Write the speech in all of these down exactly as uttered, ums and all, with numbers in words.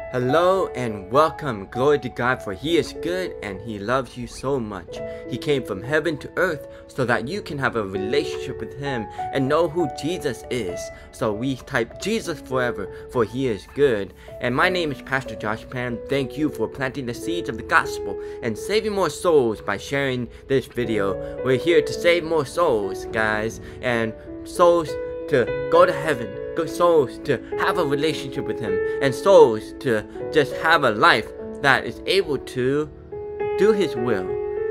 Hello and welcome. Glory to God, for He is good and He loves you so much. He came from heaven to earth so that you can have a relationship with Him and know who Jesus is. So we type Jesus forever, for He is good. And my name is Pastor Josh Pan. Thank you for planting the seeds of the gospel and saving more souls by sharing this video. We're here to save more souls, guys, and souls to go to heaven. Souls to have a relationship with Him, and souls to just have a life that is able to do His will.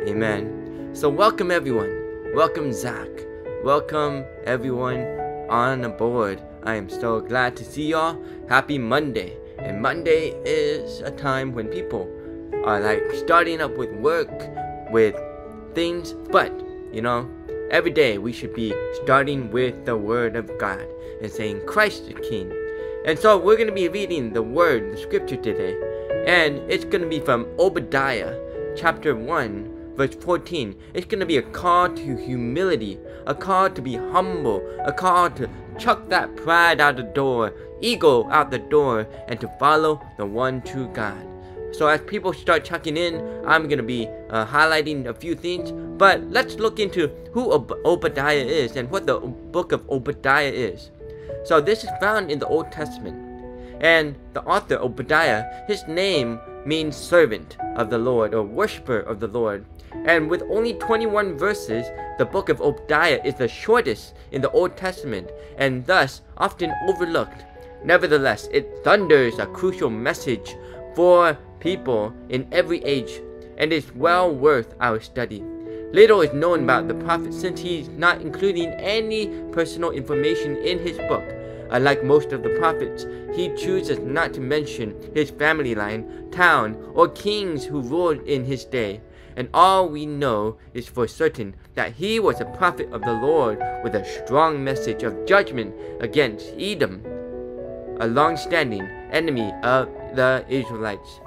Amen. So welcome everyone. Welcome Zach. Welcome everyone on aboard. I am so glad to see y'all. Happy Monday. And Monday is a time when people are like starting up with work, with things, but you know, every day we should be starting with the Word of God and saying Christ is King. And so we're going to be reading the Word, the Scripture today. And it's going to be from Obadiah chapter one verse fourteen. It's going to be a call to humility, a call to be humble, a call to chuck that pride out the door, ego out the door, and to follow the one true God. So as people start checking in, I'm going to be uh, highlighting a few things. But let's look into who Ob- Obadiah is and what the book of Obadiah is. So this is found in the Old Testament. And the author, Obadiah, his name means servant of the Lord or worshiper of the Lord. And with only twenty-one verses, the book of Obadiah is the shortest in the Old Testament and thus often overlooked. Nevertheless, it thunders a crucial message for people in every age and is well worth our study. Little is known about the prophet since he's not including any personal information in his book. Unlike most of the prophets, he chooses not to mention his family line, town, or kings who ruled in his day. And all we know is for certain that he was a prophet of the Lord with a strong message of judgment against Edom, a long-standing enemy of the Israelites.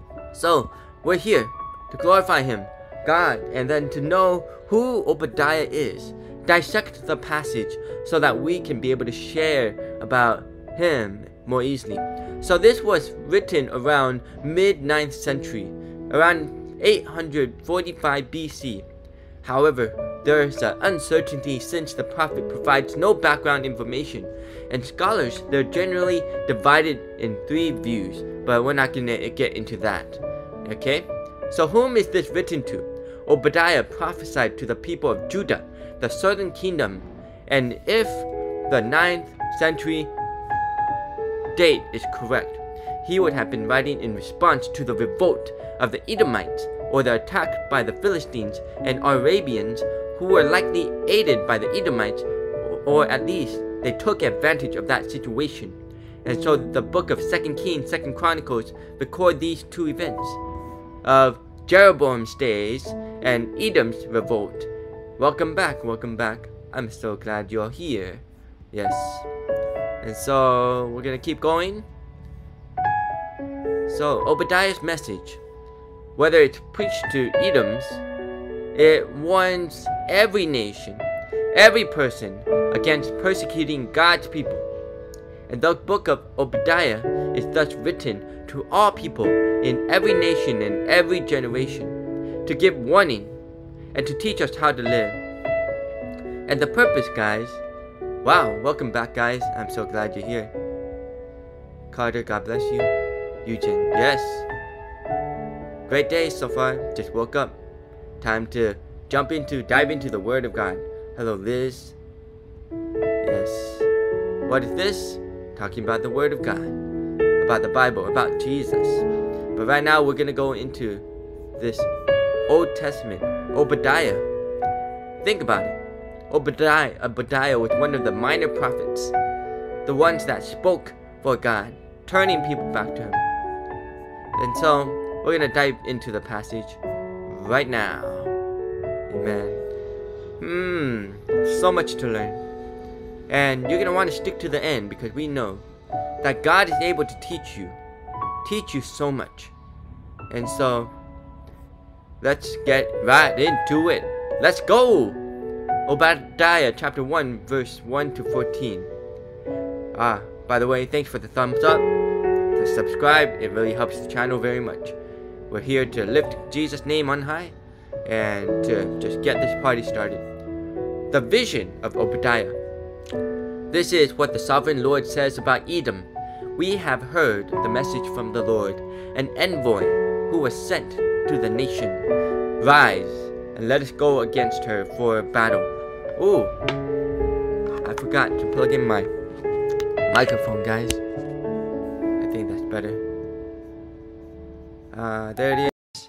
So, we're here to glorify Him, God, and then to know who Obadiah is. Dissect the passage so that we can be able to share about Him more easily. So this was written around mid-ninth century, around eight hundred forty-five B C. However, there is an uncertainty since the prophet provides no background information, and scholars, they're generally divided in three views, but we're not going to get into that. Okay? So whom is this written to? Obadiah prophesied to the people of Judah, the southern kingdom, and if the ninth century date is correct, he would have been writing in response to the revolt of the Edomites, or the attack by the Philistines and Arabians, who were likely aided by the Edomites, or at least they took advantage of that situation. And so the book of Second Kings, Second Chronicles record these two events of Jeroboam's days and Edom's revolt. Welcome back, welcome back. I'm so glad you're here. Yes. And so we're gonna keep going. So Obadiah's message, whether it's preached to Edoms, it warns every nation, every person against persecuting God's people. And the book of Obadiah is thus written to all people in every nation and every generation, to give warning and to teach us how to live. And the purpose, guys, wow, welcome back, guys. I'm so glad you're here. Carter, God bless you. Eugene, yes. Great day so far. Just woke up. Time to jump into, dive into the Word of God. Hello, Liz. Yes. What is this? Talking about the Word of God, about the Bible, about Jesus. But right now we're gonna go into this Old Testament, Obadiah. Think about it. Obadiah, Obadiah was one of the minor prophets, the ones that spoke for God, turning people back to Him. And so we're gonna dive into the passage right now. Amen. Hmm, so much to learn. And you're going to want to stick to the end, because we know that God is able to teach you, teach you so much. And so, let's get right into it. Let's go! Obadiah chapter one, verse one to fourteen. Ah, by the way, thanks for the thumbs up. to subscribe. It really helps the channel very much. We're here to lift Jesus' name on high and to just get this party started. The vision of Obadiah. This is what the sovereign Lord says about Edom. We have heard the message from the Lord, an envoy who was sent to the nation. Rise and let us go against her for battle. Ooh, I forgot to plug in my microphone, guys. I think that's better. Uh, there it is.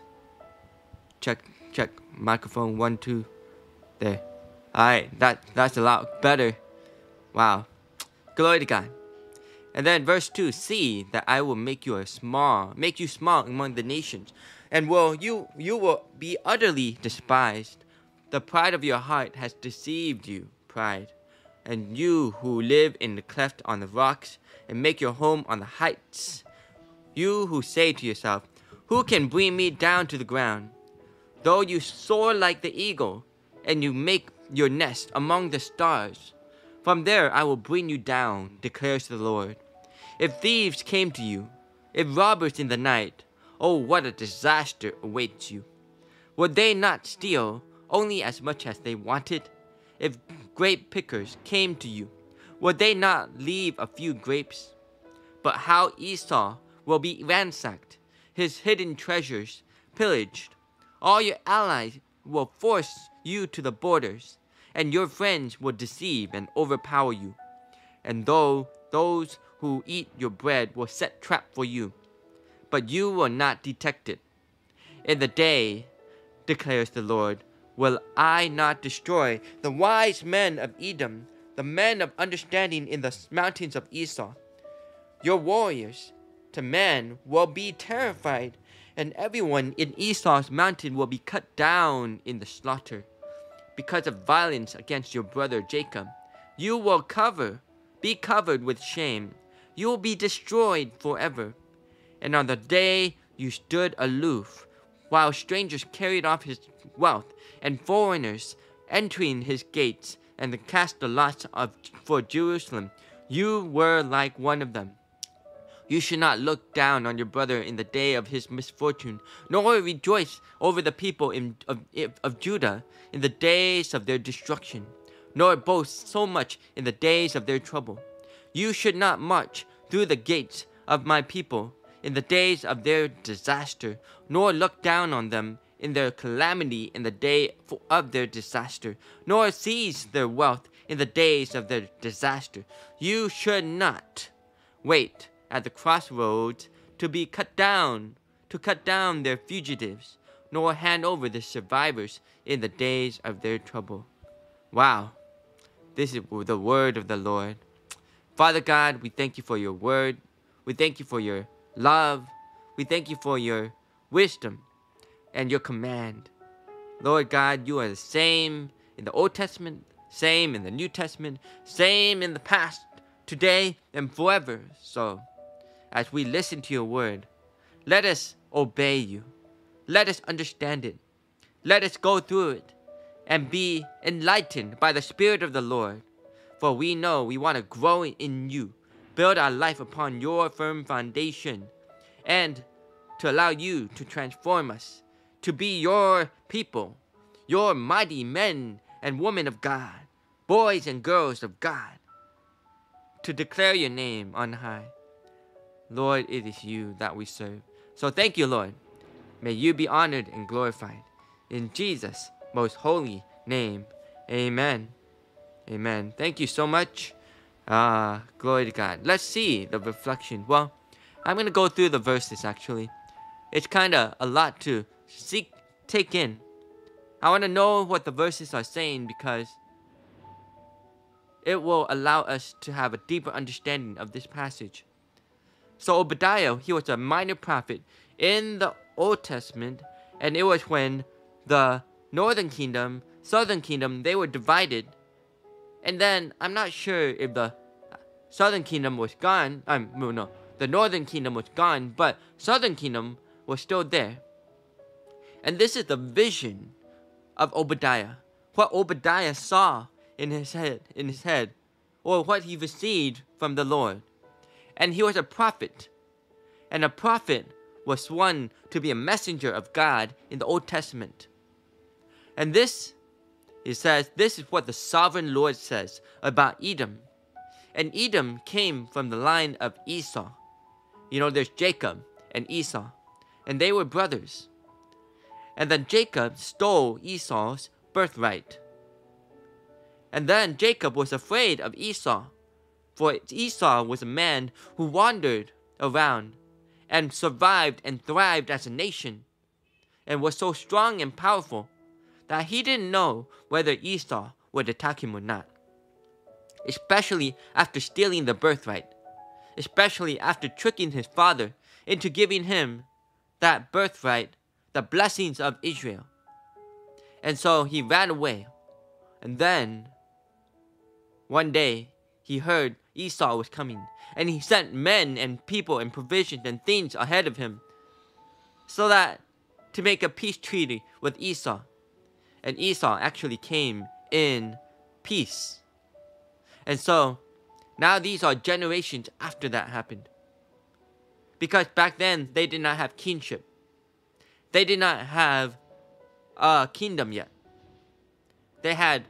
Check, check, microphone one, two. There. Alright, that, that's a lot better. Wow. Glory to God. And then verse two, see that I will make you a small, make you small among the nations, and will you you will be utterly despised. The pride of your heart has deceived you, pride. And you who live in the cleft on the rocks and make your home on the heights. You who say to yourself, who can bring me down to the ground? Though you soar like the eagle, and you make your nest among the stars, from there I will bring you down, declares the Lord. If thieves came to you, if robbers in the night, oh, what a disaster awaits you. Would they not steal only as much as they wanted? If grape pickers came to you, would they not leave a few grapes? But how Esau will be ransacked, his hidden treasures pillaged. All your allies will force you to the borders, and your friends will deceive and overpower you. And though those who eat your bread will set trap for you, but you will not detect it. In the day, declares the Lord, will I not destroy the wise men of Edom, the men of understanding in the mountains of Esau? Your warriors to man will be terrified, and everyone in Esau's mountain will be cut down in the slaughter. Because of violence against your brother Jacob, you will cover, be covered with shame. You will be destroyed forever. And on the day you stood aloof, while strangers carried off his wealth, and foreigners entering his gates, and cast the lots of, for Jerusalem, you were like one of them. You should not look down on your brother in the day of his misfortune, nor rejoice over the people in, of, of Judah in the days of their destruction, nor boast so much in the days of their trouble. You should not march through the gates of my people in the days of their disaster, nor look down on them in their calamity in the day of their disaster, nor seize their wealth in the days of their disaster. You should not wait at the crossroads to be cut down, to cut down their fugitives, nor hand over the survivors in the days of their trouble. Wow, this is the word of the Lord. Father God, we thank you for your word. We thank you for your love. We thank you for your wisdom and your command. Lord God, you are the same in the Old Testament, same in the New Testament, same in the past, today, and forever. So, as we listen to your word, let us obey you. Let us understand it. Let us go through it and be enlightened by the Spirit of the Lord. For we know we want to grow in you, build our life upon your firm foundation, and to allow you to transform us, to be your people, your mighty men and women of God, boys and girls of God, to declare your name on high. Lord, it is you that we serve. So thank you, Lord. May you be honored and glorified. In Jesus' most holy name, amen. Amen. Thank you so much. Ah, uh, glory to God. Let's see the reflection. Well, I'm going to go through the verses, actually. It's kind of a lot to seek, take in. I want to know what the verses are saying because it will allow us to have a deeper understanding of this passage. So Obadiah, he was a minor prophet in the Old Testament, and it was when the northern kingdom, southern kingdom, they were divided. And then, I'm not sure if the southern kingdom was gone. Um, no, no, the northern kingdom was gone, but southern kingdom was still there. And this is the vision of Obadiah. What Obadiah saw in his head, in his head, or what he received from the Lord. And he was a prophet. And a prophet was one to be a messenger of God in the Old Testament. And this, he says, this is what the sovereign Lord says about Edom. And Edom came from the line of Esau. You know, there's Jacob and Esau, and they were brothers. And then Jacob stole Esau's birthright. And then Jacob was afraid of Esau, for Esau was a man who wandered around and survived and thrived as a nation, and was so strong and powerful that he didn't know whether Esau would attack him or not. Especially after stealing the birthright. Especially after tricking his father into giving him that birthright, the blessings of Israel. And so he ran away. And then, one day, he heard Esau was coming. And he sent men and people and provisions and things ahead of him, so that to make a peace treaty with Esau. And Esau actually came in peace. And so, now these are generations after that happened. Because back then, they did not have kingship. They did not have a kingdom yet. They had,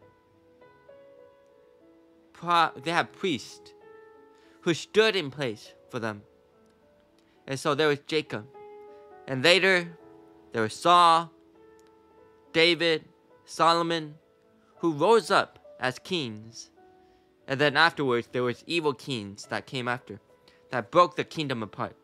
pro- they had priests who stood in place for them. And so there was Jacob. And later, there was Saul, David, Solomon, who rose up as kings. And then afterwards, there was evil kings that came after, that broke the kingdom apart.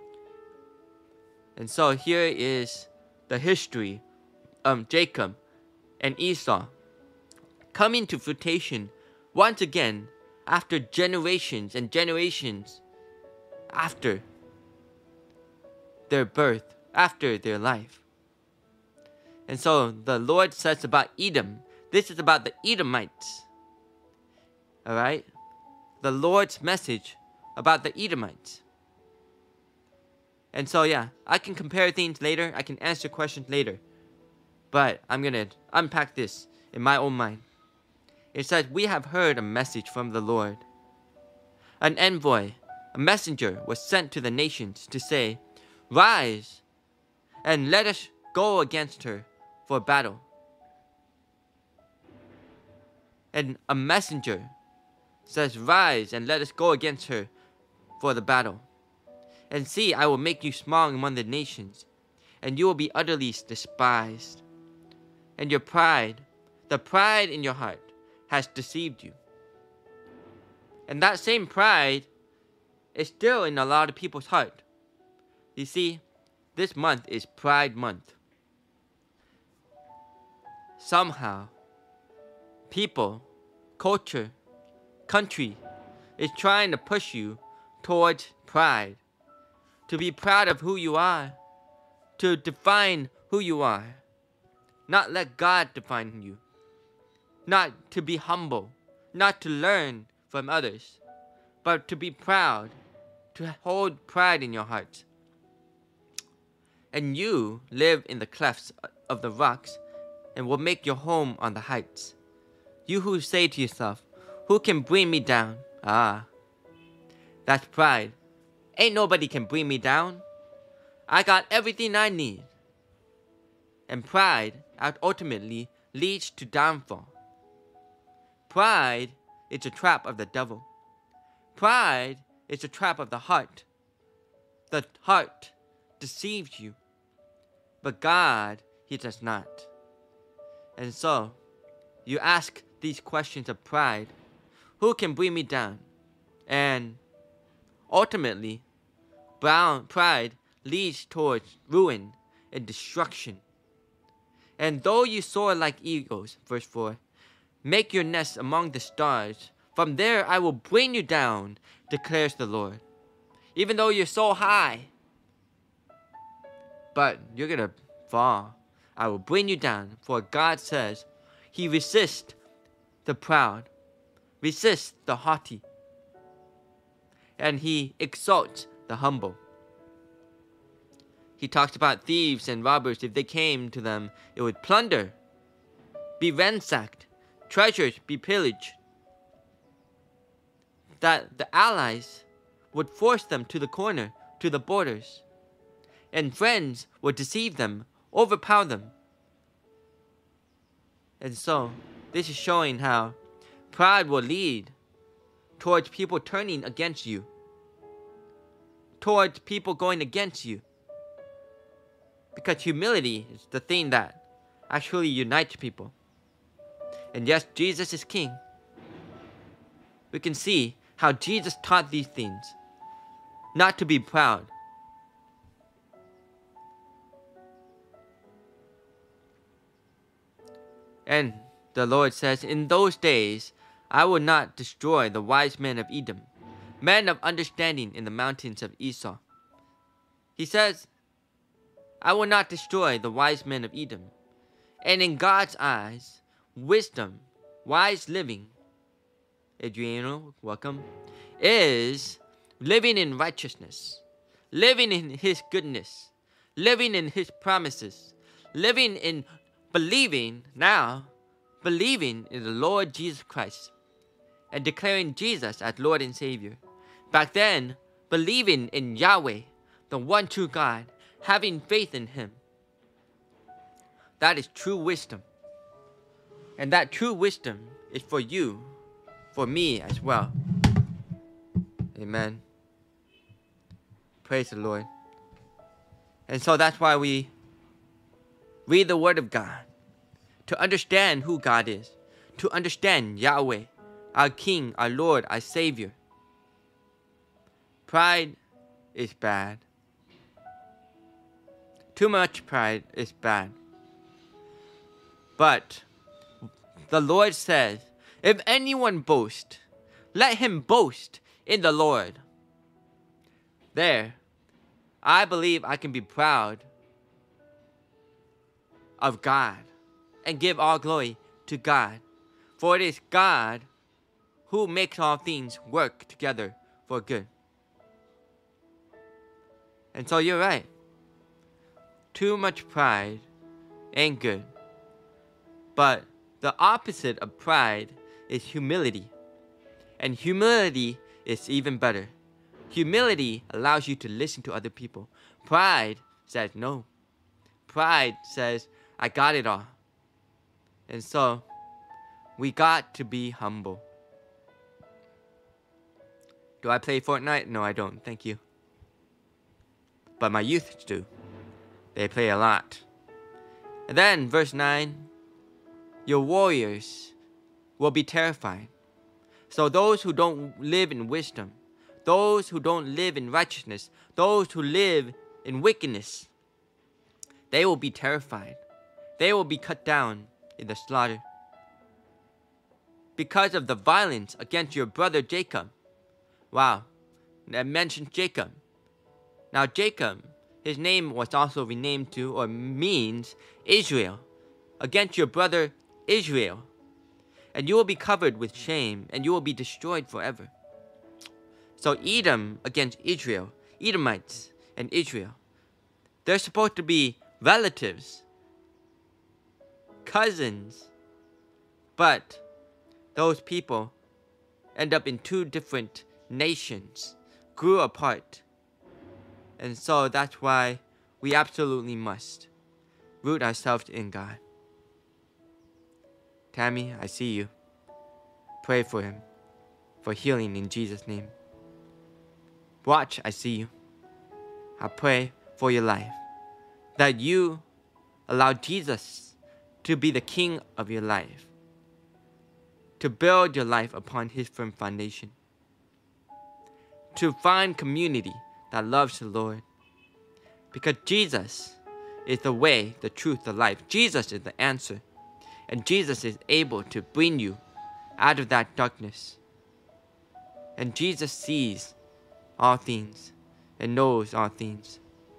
And so here is the history of Jacob and Esau coming to fruition once again after generations and generations after their birth, after their life. And so the Lord says about Edom, this is about the Edomites. Alright? The Lord's message about the Edomites. And so yeah, I can compare things later. I can answer questions later. But I'm going to unpack this in my own mind. It says, we have heard a message from the Lord. An envoy, a messenger, was sent to the nations to say, rise, and let us go against her for battle. And a messenger says, rise and let us go against her for the battle. And see, I will make you small among the nations, and you will be utterly despised. And your pride, the pride in your heart, has deceived you. And that same pride is still in a lot of people's heart. You see, this month is Pride Month. Somehow, people, culture, country is trying to push you towards pride. To be proud of who you are. To define who you are. Not let God define you. Not to be humble. Not to learn from others. But to be proud. To hold pride in your heart. And you live in the clefts of the rocks and will make your home on the heights. You who say to yourself, who can bring me down? Ah, that's pride. Ain't nobody can bring me down. I got everything I need. And pride ultimately leads to downfall. Pride is a trap of the devil. Pride is a trap of the heart. The heart deceives you. But God, He does not. And so, you ask these questions of pride. Who can bring me down? And ultimately, pride leads towards ruin and destruction. And though you soar like eagles, verse four, make your nest among the stars. From there I will bring you down, declares the Lord. Even though you're so high, but you're going to fall. I will bring you down, for God says, He resists the proud, resists the haughty, and He exalts the humble. He talks about thieves and robbers. If they came to them, it would plunder, be ransacked, treasures be pillaged. That the allies would force them to the corner to the borders. And friends will deceive them, overpower them. And so, this is showing how pride will lead towards people turning against you, towards people going against you. Because humility is the thing that actually unites people. And yes, Jesus is king. We can see how Jesus taught these things, not to be proud. And the Lord says, in those days, I will not destroy the wise men of Edom, men of understanding in the mountains of Esau. He says, I will not destroy the wise men of Edom. And in God's eyes, wisdom, wise living, Adriano, welcome, is living in righteousness, living in His goodness, living in His promises, living in believing now, believing in the Lord Jesus Christ, and declaring Jesus as Lord and Savior. Back then, believing in Yahweh, the one true God, having faith in Him. That is true wisdom. And that true wisdom is for you, for me as well. Amen. Praise the Lord. And so that's why we read the Word of God, to understand who God is, to understand Yahweh, our King, our Lord, our Savior. Pride is bad. Too much pride is bad. But the Lord says, if anyone boast, let him boast in the Lord. There, I believe I can be proud of God and give all glory to God. For it is God who makes all things work together for good. And so you're right. Too much pride ain't good. But the opposite of pride is humility. And humility is even better. Humility allows you to listen to other people. Pride says no. Pride says, I got it all. And so, we got to be humble. Do I play Fortnite? No, I don't. Thank you. But my youth do. They play a lot. And then, verse nine. Your warriors will be terrified. So those who don't live in wisdom, those who don't live in righteousness, those who live in wickedness, they will be terrified. They will be cut down in the slaughter. Because of the violence against your brother Jacob. Wow, I mentioned Jacob. Now Jacob, his name was also renamed to, or means, Israel. Against your brother Israel. And you will be covered with shame, and you will be destroyed forever. So Edom against Israel, Edomites and Israel. They're supposed to be relatives, cousins. But those people end up in two different nations, grew apart. And so that's why we absolutely must root ourselves in God. Tammy, I see you. Pray for him, for healing in Jesus' name. Watch, I see you. I pray for your life, that you allow Jesus to be the king of your life, to build your life upon His firm foundation, to find community that loves the Lord, because Jesus is the way, the truth, the life. Jesus is the answer. And Jesus is able to bring you out of that darkness. And Jesus sees all things and knows all things.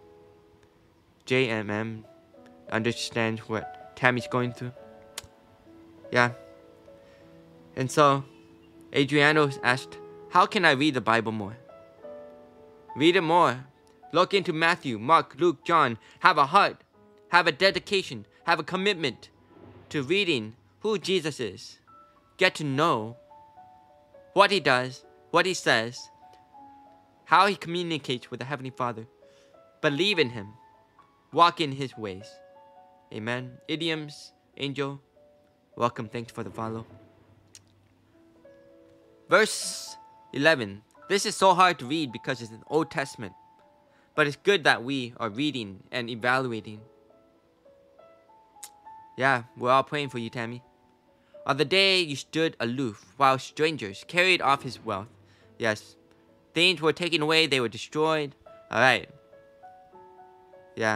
J M M understands what Tammy's going through. Yeah. And so, Adriano asked, how can I read the Bible more? Read it more. Look into Matthew, Mark, Luke, John. Have a heart. Have a dedication. Have a commitment to reading who Jesus is. Get to know what He does, what He says, how he communicates with the Heavenly Father. Believe in him. Walk in his ways. Amen. Idioms, Angel, welcome. Thanks for the follow. Verse eleven. This is so hard to read because it's an Old Testament. But it's good that we are reading and evaluating. Yeah, we're all praying for you, Tammy. On the day you stood aloof while strangers carried off his wealth. Yes. Things were taken away, they were destroyed. Alright. Yeah.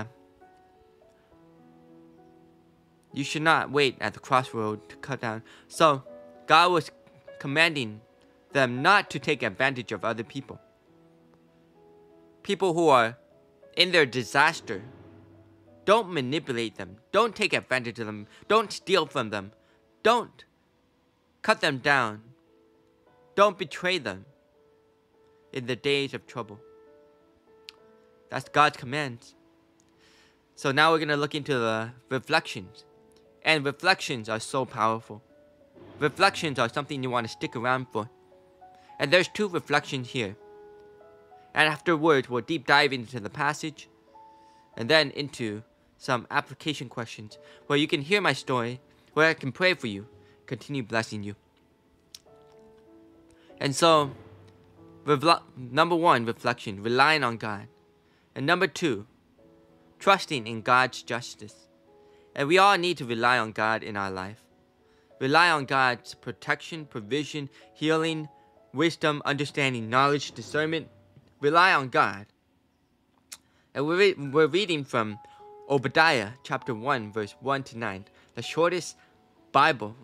You should not wait at the crossroad to cut down. So, God was commanding them not to take advantage of other people. People who are in their disaster. Don't manipulate them. Don't take advantage of them. Don't steal from them. Don't cut them down. Don't betray them in the days of trouble. That's God's commands. So now we're going to look into the reflections. And reflections are so powerful. Reflections are something you want to stick around for. And there's two reflections here. And afterwards, we'll deep dive into the passage. And then into some application questions where you can hear my story, where I can pray for you, continue blessing you. And so, revla- number one, reflection, relying on God. And number two, trusting in God's justice. And we all need to rely on God in our life. Rely on God's protection, provision, healing, wisdom, understanding, knowledge, discernment. Rely on God. And we're, re- we're reading from Obadiah chapter one, verse one to nine. The shortest Bible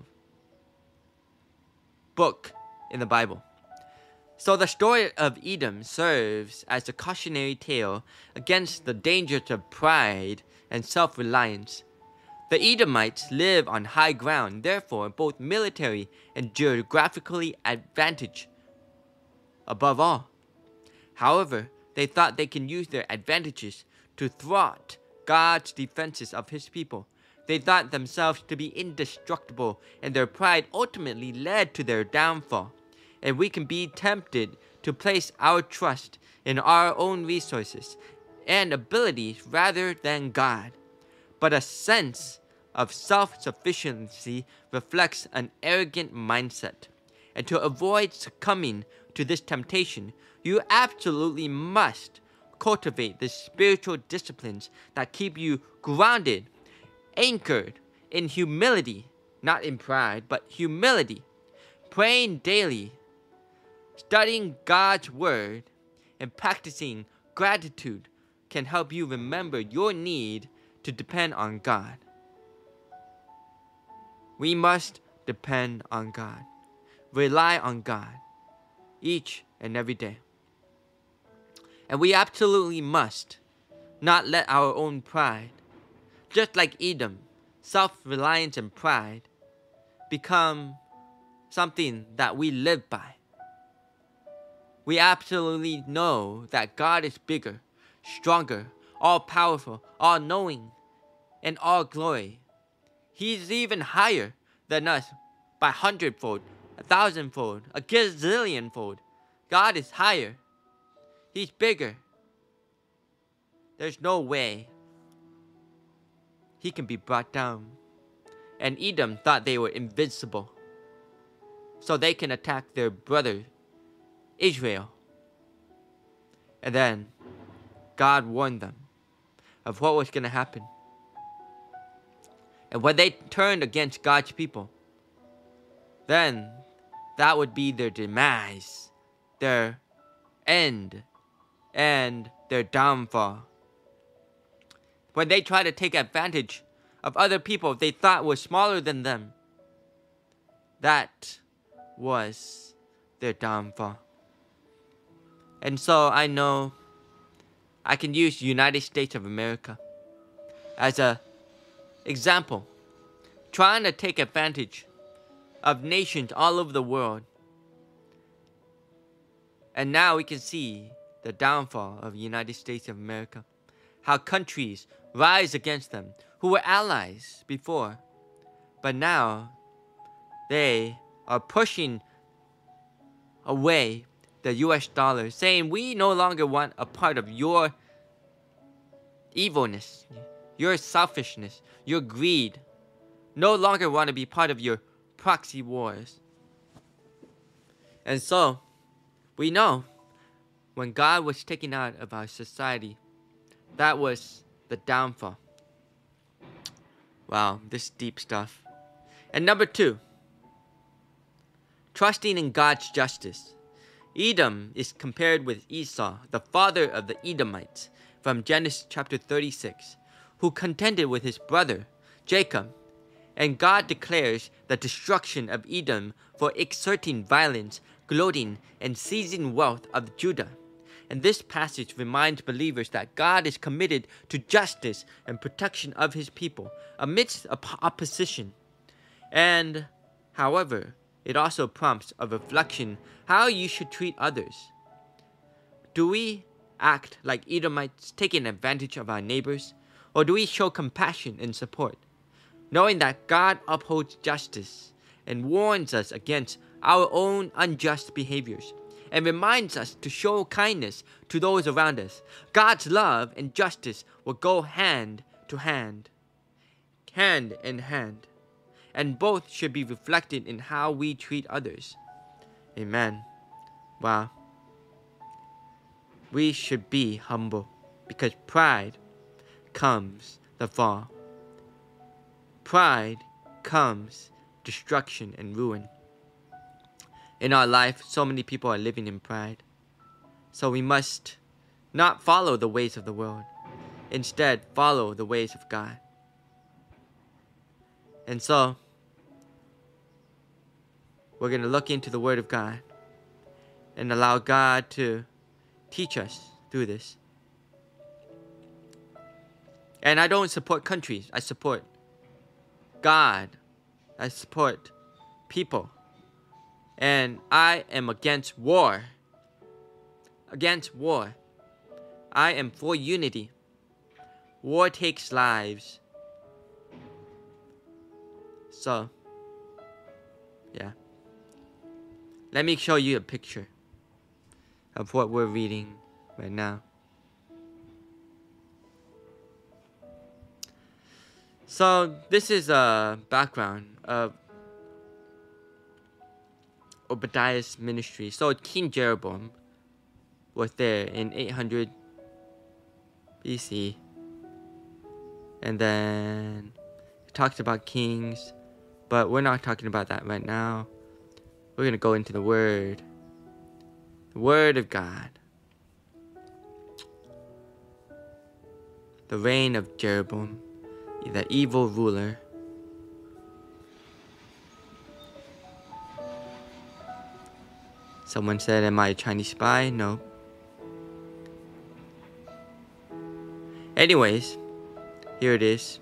book in the Bible. So the story of Edom serves as a cautionary tale against the dangers of pride and self-reliance. The Edomites live on high ground, therefore both military and geographically advantaged above all. However, they thought they can use their advantages to thwart God's defenses of his people. They thought themselves to be indestructible, and their pride ultimately led to their downfall. And we can be tempted to place our trust in our own resources and abilities rather than God. But a sense of self-sufficiency reflects an arrogant mindset. And to avoid succumbing to this temptation, you absolutely must cultivate the spiritual disciplines that keep you grounded, anchored in humility, not in pride, but humility, praying daily, studying God's word, and practicing gratitude can help you remember your need to depend on God. We must depend on God, rely on God, each and every day. And we absolutely must not let our own pride, just like Edom, self-reliance and pride, become something that we live by. We absolutely know that God is bigger, stronger, all-powerful, all-knowing, and all-glory. He's even higher than us by hundredfold, a thousandfold, a gazillionfold. God is higher. He's bigger. There's no way he can be brought down. And Edom thought they were invincible, so they can attack their brother, Israel. And then God warned them of what was going to happen. And when they turned against God's people, then that would be their demise, their end, and their downfall. When they tried to take advantage of other people they thought were smaller than them, that was their downfall. And so I know I can use United States of America as a example, trying to take advantage of nations all over the world. And now we can see the downfall of the United States of America. How countries rise against them who were allies before. But now they are pushing away the U S dollar, saying we no longer want a part of your evilness, your selfishness, your greed. No longer want to be part of your proxy wars. And so, we know when God was taken out of our society, that was the downfall. Wow, this deep stuff. And number two, trusting in God's justice. Edom is compared with Esau, the father of the Edomites, from Genesis chapter thirty-six, who contended with his brother, Jacob. And God declares the destruction of Edom for exerting violence, gloating, and seizing wealth of Judah. And this passage reminds believers that God is committed to justice and protection of his people amidst op- opposition. And, however, it also prompts a reflection how you should treat others. Do we act like Edomites, taking advantage of our neighbors? Or do we show compassion and support, knowing that God upholds justice and warns us against our own unjust behaviors, and reminds us to show kindness to those around us? God's love and justice will go hand to hand, hand in hand, and both should be reflected in how we treat others. Amen. Wow. We should be humble, because pride comes the fall. Pride comes destruction and ruin. In our life, so many people are living in pride. So we must not follow the ways of the world. Instead, follow the ways of God. And so, we're going to look into the Word of God and allow God to teach us through this. And I don't support countries. I support God. I support people. And I am against war. Against war. I am for unity. War takes lives. So, yeah. Let me show you a picture of what we're reading right now. So, this is a background of Obadiah's ministry. So, King Jeroboam was there in eight hundred B C. And then it talks about kings, but we're not talking about that right now. We're going to go into the Word. The Word of God. The reign of Jeroboam, the evil ruler. Someone said, am I a Chinese spy? No. Anyways, here it is.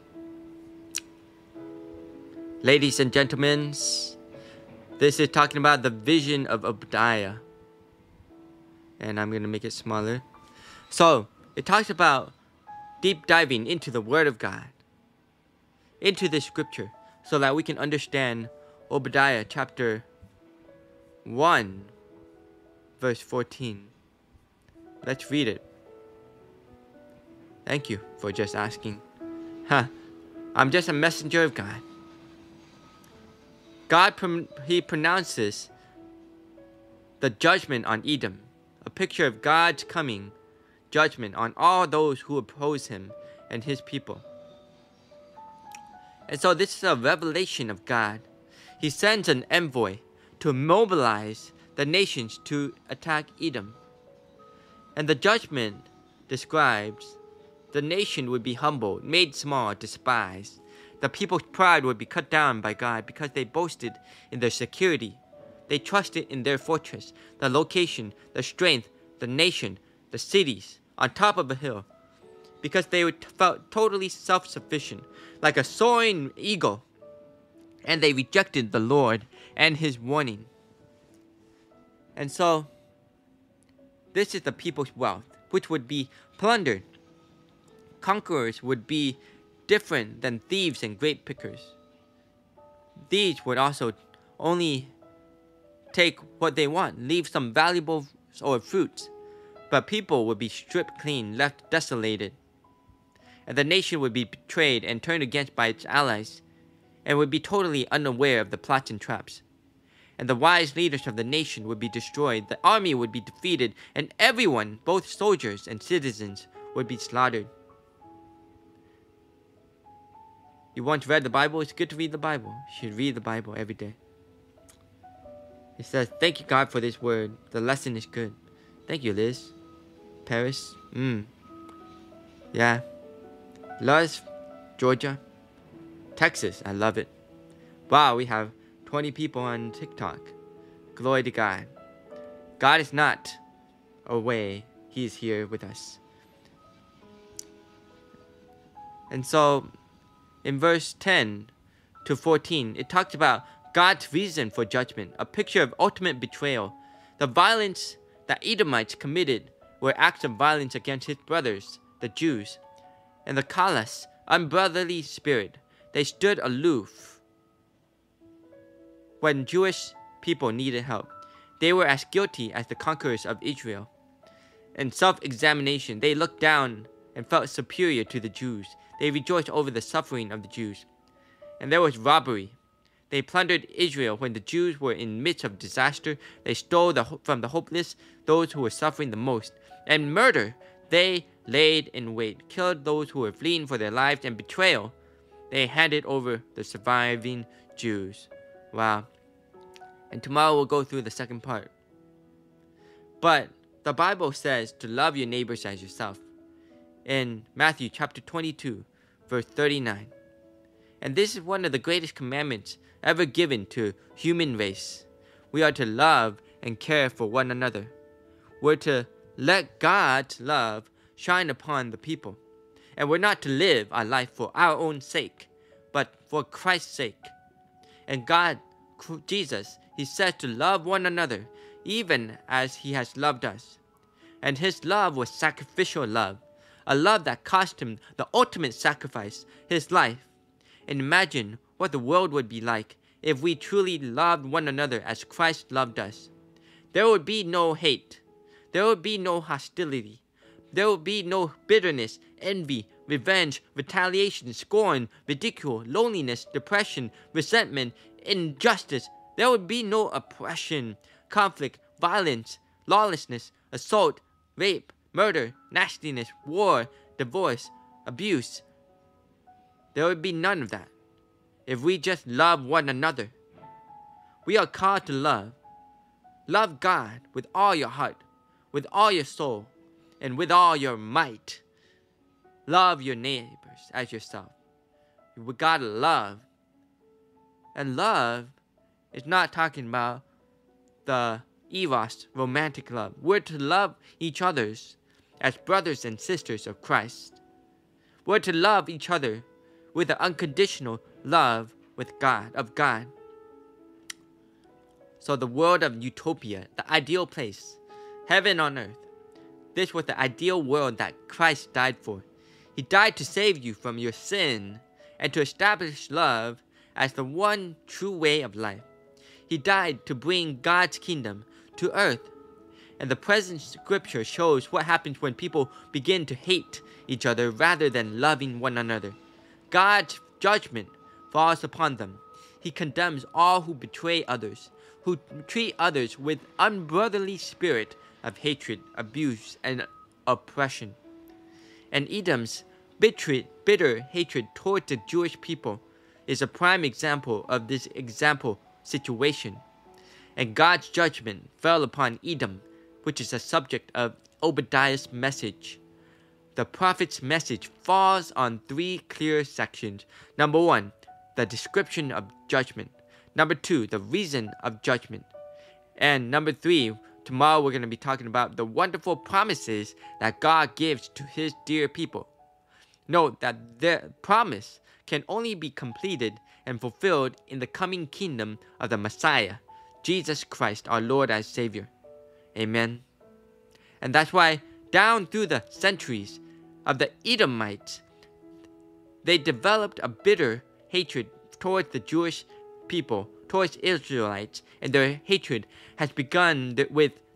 Ladies and gentlemen, this is talking about the vision of Obadiah. And I'm going to make it smaller. So, it talks about deep diving into the Word of God, into the scripture, so that we can understand Obadiah chapter one, verse fourteen. Let's read it. Thank you for just asking. Huh. I'm just a messenger of God. God, he pronounces the judgment on Edom, a picture of God's coming judgment on all those who oppose him and his people. And so this is a revelation of God. He sends an envoy to mobilize the nations to attack Edom. And the judgment describes the nation would be humbled, made small, despised. The people's pride would be cut down by God because they boasted in their security. They trusted in their fortress, the location, the strength, the nation, the cities, on top of a hill. Because they felt totally self-sufficient, like a soaring eagle. And they rejected the Lord and his warning. And so, this is the people's wealth, which would be plundered. Conquerors would be different than thieves and grape pickers. These would also only take what they want, leave some valuable or fruits, but people would be stripped clean, left desolated. And the nation would be betrayed and turned against by its allies, and would be totally unaware of the plots and traps. And the wise leaders of the nation would be destroyed, the army would be defeated, and everyone, both soldiers and citizens, would be slaughtered. You once read the Bible? It's good to read the Bible. You should read the Bible every day. It says, thank you, God, for this word. The lesson is good. Thank you, Liz. Paris. Mmm. Yeah. Luz, Georgia. Texas. I love it. Wow, we have twenty people on TikTok. Glory to God. God is not away. He is here with us. And so, in verse ten to fourteen, it talks about God's reason for judgment, a picture of ultimate betrayal. The violence that Edomites committed were acts of violence against his brothers, the Jews. And the callous, unbrotherly spirit, they stood aloof when Jewish people needed help. They were as guilty as the conquerors of Israel. In self-examination, they looked down and felt superior to the Jews. They rejoiced over the suffering of the Jews. And there was robbery. They plundered Israel when the Jews were in the midst of disaster. They stole the, from the hopeless those who were suffering the most. And murder, they laid in wait, killed those who were fleeing for their lives. And betrayal, they handed over the surviving Jews. Wow. And tomorrow we'll go through the second part. But the Bible says to love your neighbors as yourself. In Matthew chapter twenty-two, verse thirty-nine. And this is one of the greatest commandments ever given to human race. We are to love and care for one another. We're to let God's love shine upon the people. And we're not to live our life for our own sake, but for Christ's sake. And God, Jesus, He says to love one another, even as He has loved us. And His love was sacrificial love, a love that cost Him the ultimate sacrifice, His life. And imagine what the world would be like if we truly loved one another as Christ loved us. There would be no hate. There would be no hostility. There would be no bitterness, envy, revenge, retaliation, scorn, ridicule, loneliness, depression, resentment, injustice. There would be no oppression, conflict, violence, lawlessness, assault, rape, murder, nastiness, war, divorce, abuse. There would be none of that if we just love one another. We are called to love. Love God with all your heart, with all your soul, and with all your might. Love your neighbors as yourself. We gotta love. And love is not talking about the eros, romantic love. We're to love each other as brothers and sisters of Christ. We're to love each other with an unconditional love with God, of God. So the world of utopia, the ideal place, heaven on earth, this was the ideal world that Christ died for. He died to save you from your sin and to establish love as the one true way of life. He died to bring God's kingdom to earth. And the present scripture shows what happens when people begin to hate each other rather than loving one another. God's judgment falls upon them. He condemns all who betray others, who treat others with unbrotherly spirit of hatred, abuse, and oppression. And Edom's bitter, bitter hatred towards the Jewish people is a prime example of this example situation. And God's judgment fell upon Edom, which is the subject of Obadiah's message. The prophet's message falls on three clear sections. Number one, the description of judgment. Number two, the reason of judgment. And number three, tomorrow we're going to be talking about the wonderful promises that God gives to His dear people. Note that the promise can only be completed and fulfilled in the coming kingdom of the Messiah, Jesus Christ, our Lord and Savior. Amen. And that's why down through the centuries of the Edomites, they developed a bitter hatred towards the Jewish people, towards Israelites, and their hatred has begun with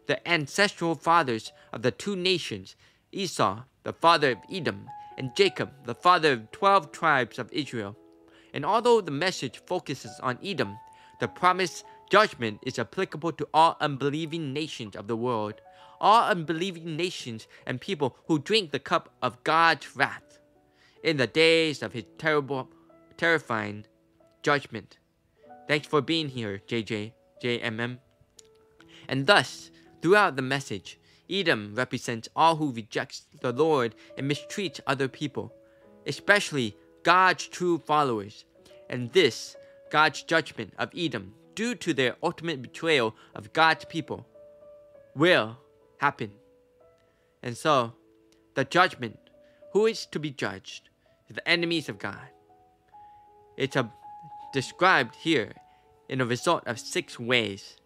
the ancestral fathers of the two nations, Esau, the father of Edom, and Jacob, the father of twelve tribes of Israel. And although the message focuses on Edom, the promised judgment is applicable to all unbelieving nations of the world, all unbelieving nations and people who drink the cup of God's wrath in the days of his terrible, terrifying judgment. Thanks for being here, J J, J M M. And thus, throughout the message, Edom represents all who reject the Lord and mistreat other people, especially God's true followers. And this, God's judgment of Edom, due to their ultimate betrayal of God's people, will happen. And so, the judgment, who is to be judged, is the enemies of God. It's a, described here in a result of six ways.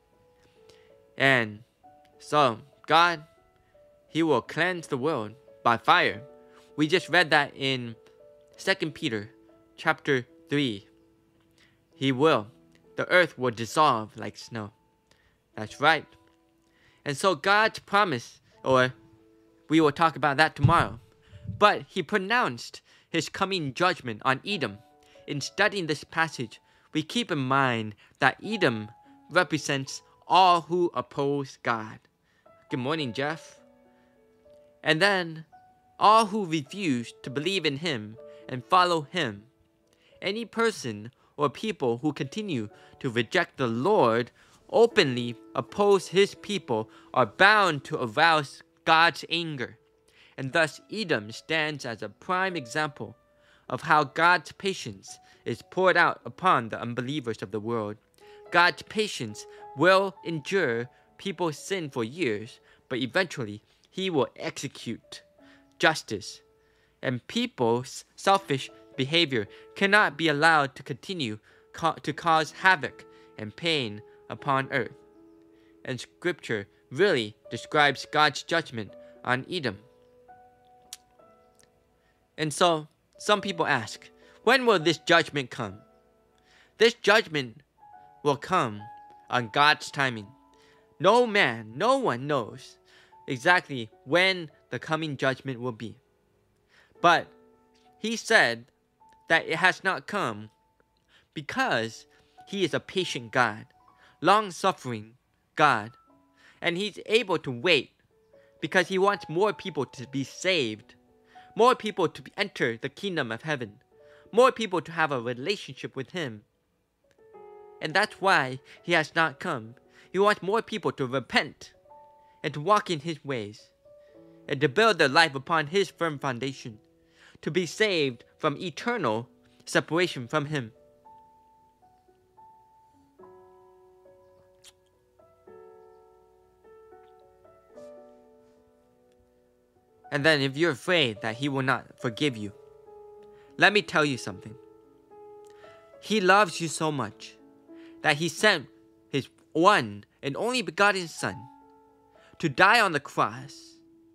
And so, God, he will cleanse the world by fire. We just read that in Second Peter chapter three. He will. The earth will dissolve like snow. That's right. And so God's promise, or we will talk about that tomorrow. But he pronounced his coming judgment on Edom. In studying this passage, we keep in mind that Edom represents all who oppose God. Good morning, Jeff. And then, all who refuse to believe in him and follow him. Any person or people who continue to reject the Lord, openly oppose his people, are bound to arouse God's anger. And thus Edom stands as a prime example of how God's patience is poured out upon the unbelievers of the world. God's patience will endure people's sin for years, but eventually he will execute justice. And people's selfish behavior cannot be allowed to continue ca- to cause havoc and pain upon earth. And scripture really describes God's judgment on Edom. And so, some people ask, when will this judgment come? This judgment will come on God's timing. No man, no one knows exactly when the coming judgment will be. But he said that it has not come because he is a patient God, long-suffering God, and he's able to wait because he wants more people to be saved, more people to enter the kingdom of heaven, more people to have a relationship with him. And that's why he has not come. He wants more people to repent and to walk in his ways and to build their life upon his firm foundation, to be saved from eternal separation from him. And then if you're afraid that he will not forgive you, let me tell you something. He loves you so much that he sent his one and only begotten Son to die on the cross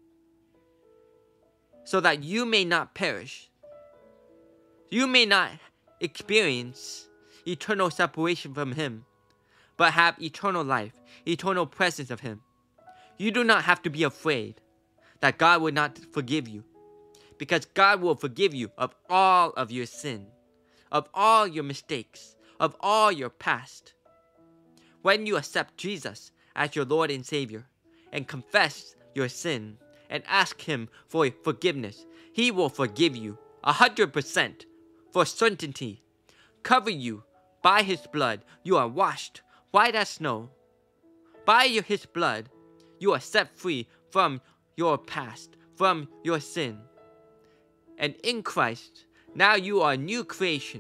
so that you may not perish. You may not experience eternal separation from him, but have eternal life, eternal presence of him. You do not have to be afraid that God will not forgive you, because God will forgive you of all of your sin, of all your mistakes, of all your past. When you accept Jesus as your Lord and Savior and confess your sin and ask him for forgiveness, he will forgive you a hundred percent for certainty, cover you by his blood. You are washed white as snow. By your, his blood, you are set free from your past, from your sin. And in Christ, now you are a new creation.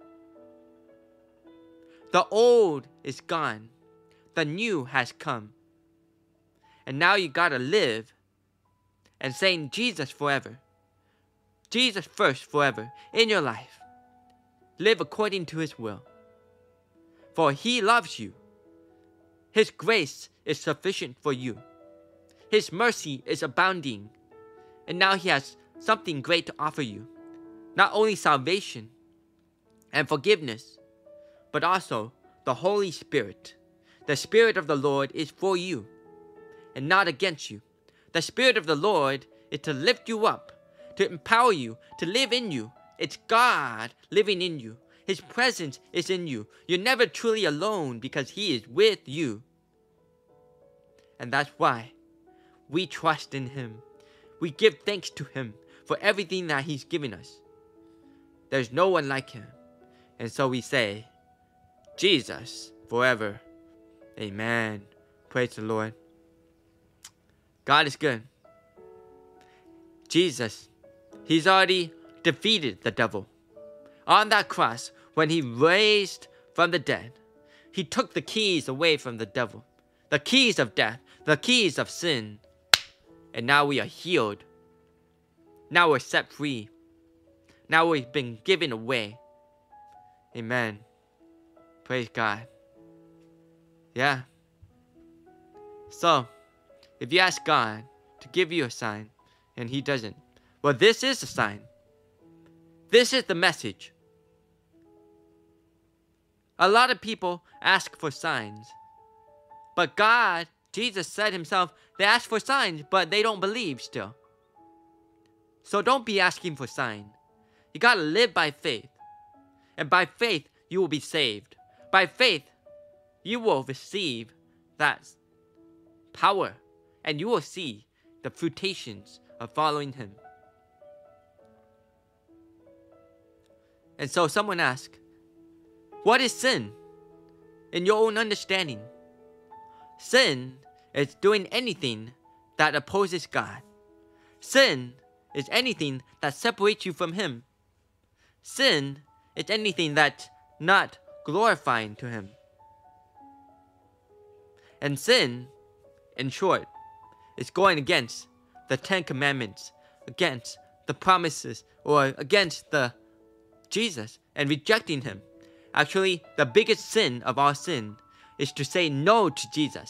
The old is gone. The new has come. And now you gotta live and saying Jesus forever. Jesus first forever in your life. Live according to his will. For he loves you. His grace is sufficient for you. His mercy is abounding. And now he has something great to offer you. Not only salvation and forgiveness, but also the Holy Spirit. The Spirit of the Lord is for you. and not against you. The Spirit of the Lord is to lift you up, to empower you, to live in you. It's God living in you. His presence is in you. You're never truly alone because He is with you. And that's why we trust in Him. We give thanks to Him for everything that He's given us. There's no one like Him. And so we say, Jesus forever. Amen. Praise the Lord. God is good. Jesus, He's already defeated the devil. On that cross, when He raised from the dead, He took the keys away from the devil. The keys of death, the keys of sin. And now we are healed. Now we're set free. Now we've been given away. Amen. Praise God. Yeah. So, if you ask God to give you a sign, and He doesn't, well, this is a sign. This is the message. A lot of people ask for signs. But God, Jesus said Himself, they ask for signs, but they don't believe still. So don't be asking for signs. You gotta live by faith. And by faith, you will be saved. By faith, you will receive that power. And you will see the fruitations of following Him. And so someone asked, what is sin? In your own understanding, sin is doing anything that opposes God. Sin is anything that separates you from Him. Sin is anything that's not glorifying to Him. And sin, in short, is going against the Ten Commandments, against the promises, or against the Jesus, and rejecting Him. Actually, the biggest sin of all sin is to say no to Jesus.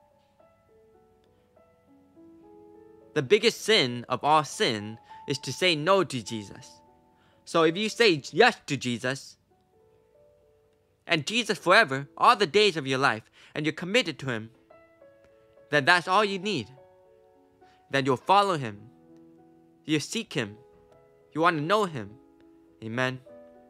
The biggest sin of all sin is to say no to Jesus. So if you say yes to Jesus, and Jesus forever, all the days of your life, and you're committed to Him, then that's all you need. Then you'll follow Him. You seek Him. You want to know Him. Amen.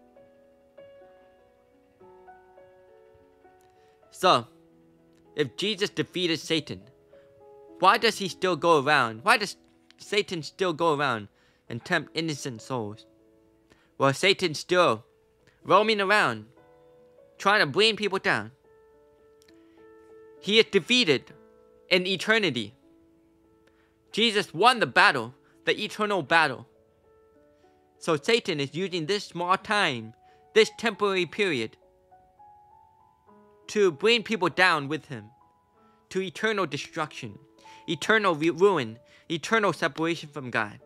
So, if Jesus defeated Satan, why does he still go around? Why does Satan still go around and tempt innocent souls? Well, Satan's still roaming around, trying to bring people down. He is defeated in eternity. Jesus won the battle, the eternal battle. So Satan is using this small time, this temporary period, to bring people down with him, to eternal destruction, eternal ruin, eternal separation from God.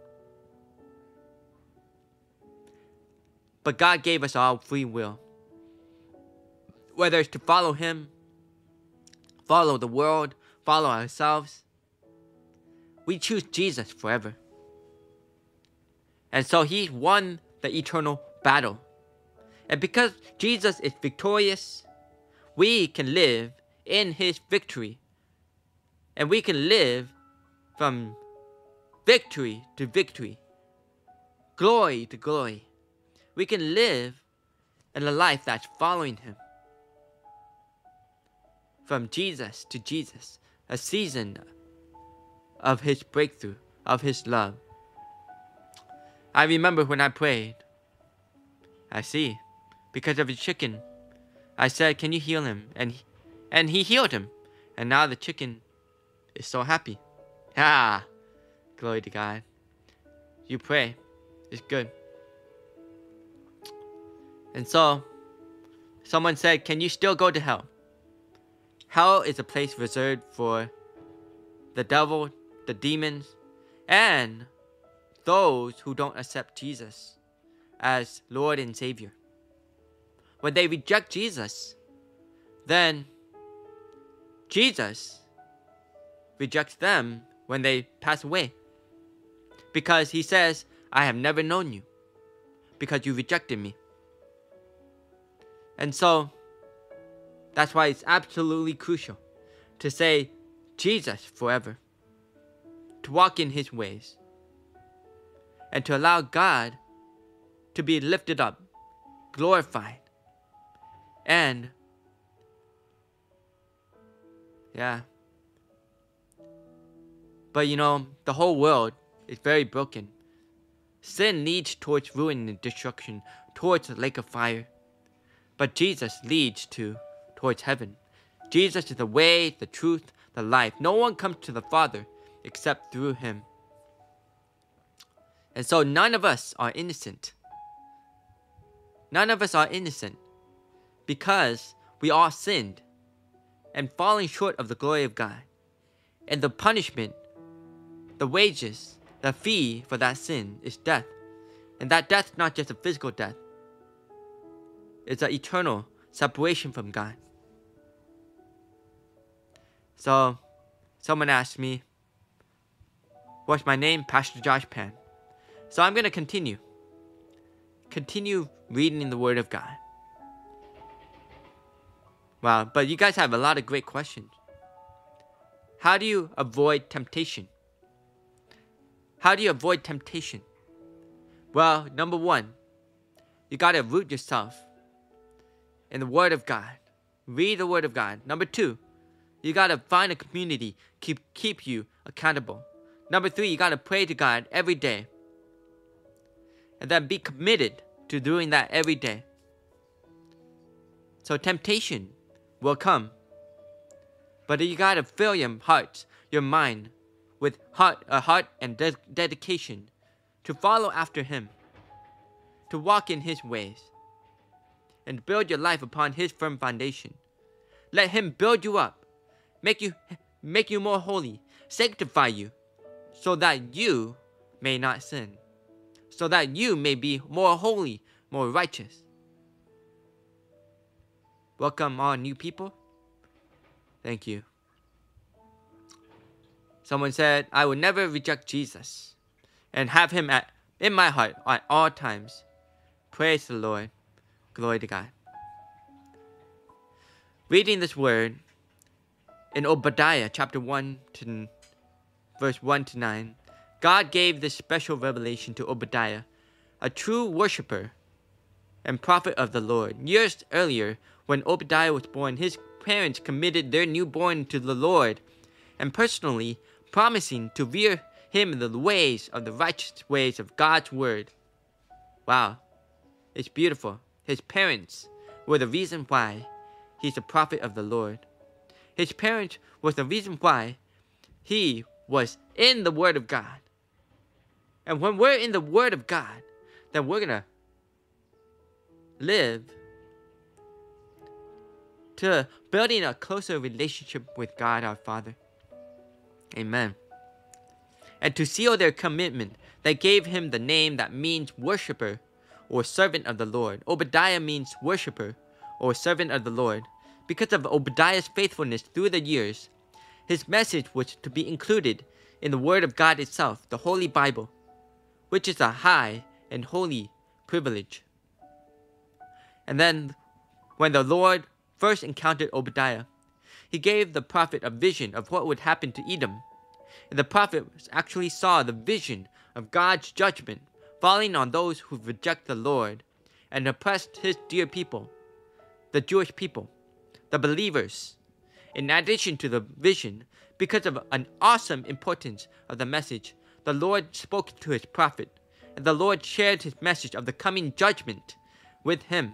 But God gave us all free will. Whether it's to follow Him, follow the world, follow ourselves, we choose Jesus forever. And so He won the eternal battle. And because Jesus is victorious, we can live in His victory. And we can live from victory to victory, glory to glory. We can live in a life that's following Him. From Jesus to Jesus, a season of His breakthrough, of His love. I remember when I prayed, I see, because of a chicken, I said, can you heal him? And he, and he healed him. And now the chicken is so happy. Ah, glory to God. You pray. It's good. And so, someone said, can you still go to hell? Hell is a place reserved for the devil, the demons, and those who don't accept Jesus as Lord and Savior. When they reject Jesus, then Jesus rejects them when they pass away. Because He says, I have never known you, because you rejected me. And so, that's why it's absolutely crucial to say, Jesus forever, to walk in his ways, and to allow God to be lifted up, glorified, and yeah. But you know, the whole world is very broken. Sin leads towards ruin and destruction, towards the lake of fire. But Jesus leads to towards heaven. Jesus is the way, the truth, the life. No one comes to the Father except through him. And so none of us are innocent. None of us are innocent because we all sinned and falling short of the glory of God. And the punishment, the wages, the fee for that sin is death. And that death is not just a physical death. It's an eternal separation from God. So, someone asked me, what's my name? Pastor Josh Pan. So I'm going to continue. Continue reading the Word of God. Wow, but you guys have a lot of great questions. How do you avoid temptation? How do you avoid temptation? Well, number one, you got to root yourself in the Word of God. Read the Word of God. Number two, you got to find a community keep keep you accountable. Number three, you got to pray to God every day. And then be committed to doing that every day. So temptation will come. But you got to fill your heart, your mind, with heart, a heart and de- dedication to follow after him, to walk in his ways, and build your life upon his firm foundation. Let him build you up, make you, make you more holy, sanctify you, so that you may not sin, so that you may be more holy, more righteous. Welcome all new people. Thank you. Someone said, I will never reject Jesus and have him at, in my heart at all times. Praise the Lord. Glory to God. Reading this word in Obadiah chapter one to verse one to nine, God gave this special revelation to Obadiah, a true worshiper and prophet of the Lord. Years earlier, when Obadiah was born, his parents committed their newborn to the Lord, and personally promising to rear him in the ways of the righteous ways of God's word. Wow, it's beautiful. His parents were the reason why he's a prophet of the Lord. His parents was the reason why he was in the Word of God. And when we're in the Word of God, then we're going to live to building a closer relationship with God our Father. Amen. And to seal their commitment, they gave him the name that means worshiper or servant of the Lord. Obadiah means worshiper or servant of the Lord. Because of Obadiah's faithfulness through the years, his message was to be included in the Word of God itself, the Holy Bible, which is a high and holy privilege. And then, when the Lord first encountered Obadiah, he gave the prophet a vision of what would happen to Edom. And the prophet actually saw the vision of God's judgment falling on those who reject the Lord and oppressed his dear people, the Jewish people, the believers. In addition to the vision, because of an awesome importance of the message, the Lord spoke to his prophet, and the Lord shared his message of the coming judgment with him.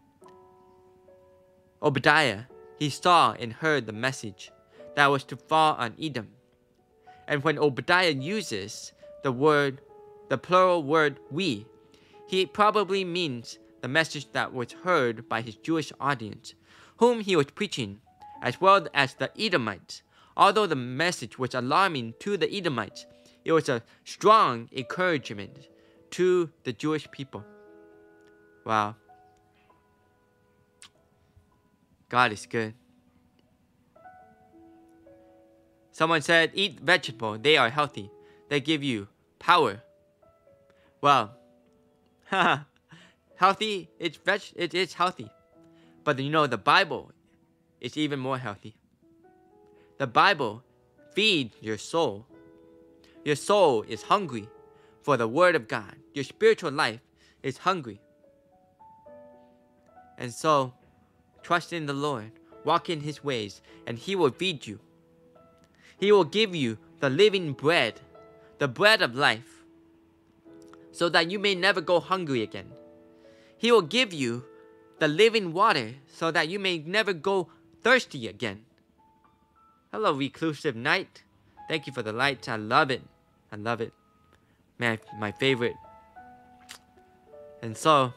Obadiah, he saw and heard the message that was to fall on Edom. And when Obadiah uses the word, the plural word we, he probably means the message that was heard by his Jewish audience, whom he was preaching, as well as the Edomites. Although the message was alarming to the Edomites, it was a strong encouragement to the Jewish people. Wow. God is good. Someone said, eat vegetable, they are healthy. They give you power. Well, healthy, it's veg, it is healthy. But you know, the Bible is even more healthy. The Bible feed your soul. Your soul is hungry for the Word of God. Your spiritual life is hungry. And so, trust in the Lord, walk in His ways, and He will feed you. He will give you the living bread, the bread of life, so that you may never go hungry again. He will give you the living water, so that you may never go thirsty again. Hello, reclusive night. Thank you for the lights. I love it. I love it. Man, my favorite. And so,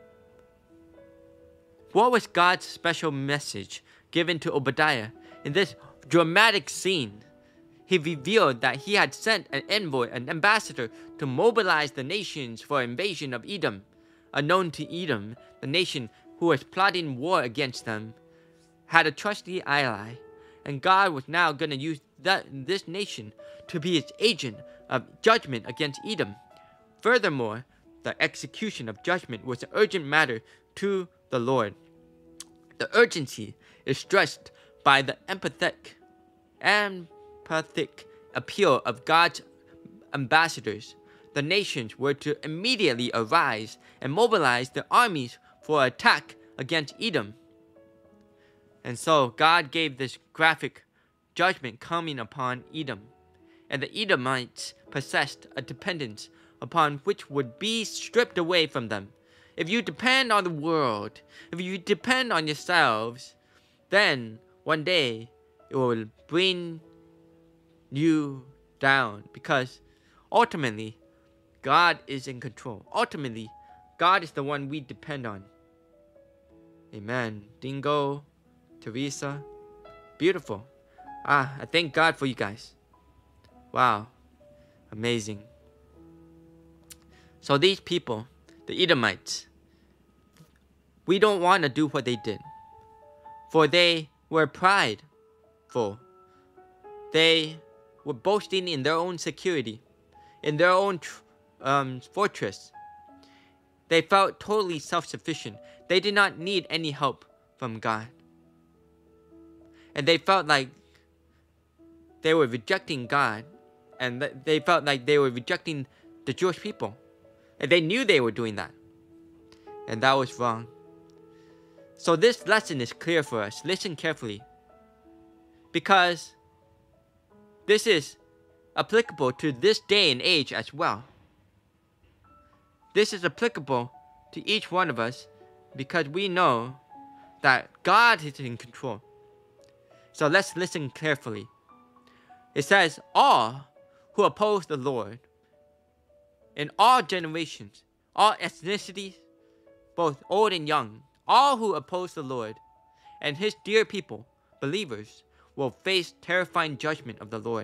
what was God's special message given to Obadiah? In this dramatic scene, he revealed that he had sent an envoy, an ambassador, to mobilize the nations for invasion of Edom. Unknown to Edom, the nation who was plotting war against them had a trusty ally, and God was now going to use that, this nation to be its agent of judgment against Edom. Furthermore, the execution of judgment was an urgent matter to the Lord. The urgency is stressed by the emphatic, emphatic appeal of God's ambassadors. The nations were to immediately arise and mobilize their armies for attack against Edom. And so God gave this graphic judgment coming upon Edom. And the Edomites possessed a dependence upon which would be stripped away from them. If you depend on the world, if you depend on yourselves, then one day it will bring you down, because ultimately God is in control. Ultimately, God is the one we depend on. Amen. Dingo, Teresa, beautiful. Ah, I thank God for you guys. Wow, amazing. So these people, the Edomites, we don't want to do what they did, for they were prideful. They were boasting in their own security, in their own tr- um, fortress. They felt totally self-sufficient. They did not need any help from God. And they felt like they were rejecting God, and th- they felt like they were rejecting the Jewish people. And they knew they were doing that. And that was wrong. So this lesson is clear for us. Listen carefully. Because this is applicable to this day and age as well. This is applicable to each one of us because we know that God is in control. So let's listen carefully. It says, all who oppose the Lord in all generations, all ethnicities, both old and young, all who oppose the Lord and His dear people, believers, will face terrifying judgment of the Lord.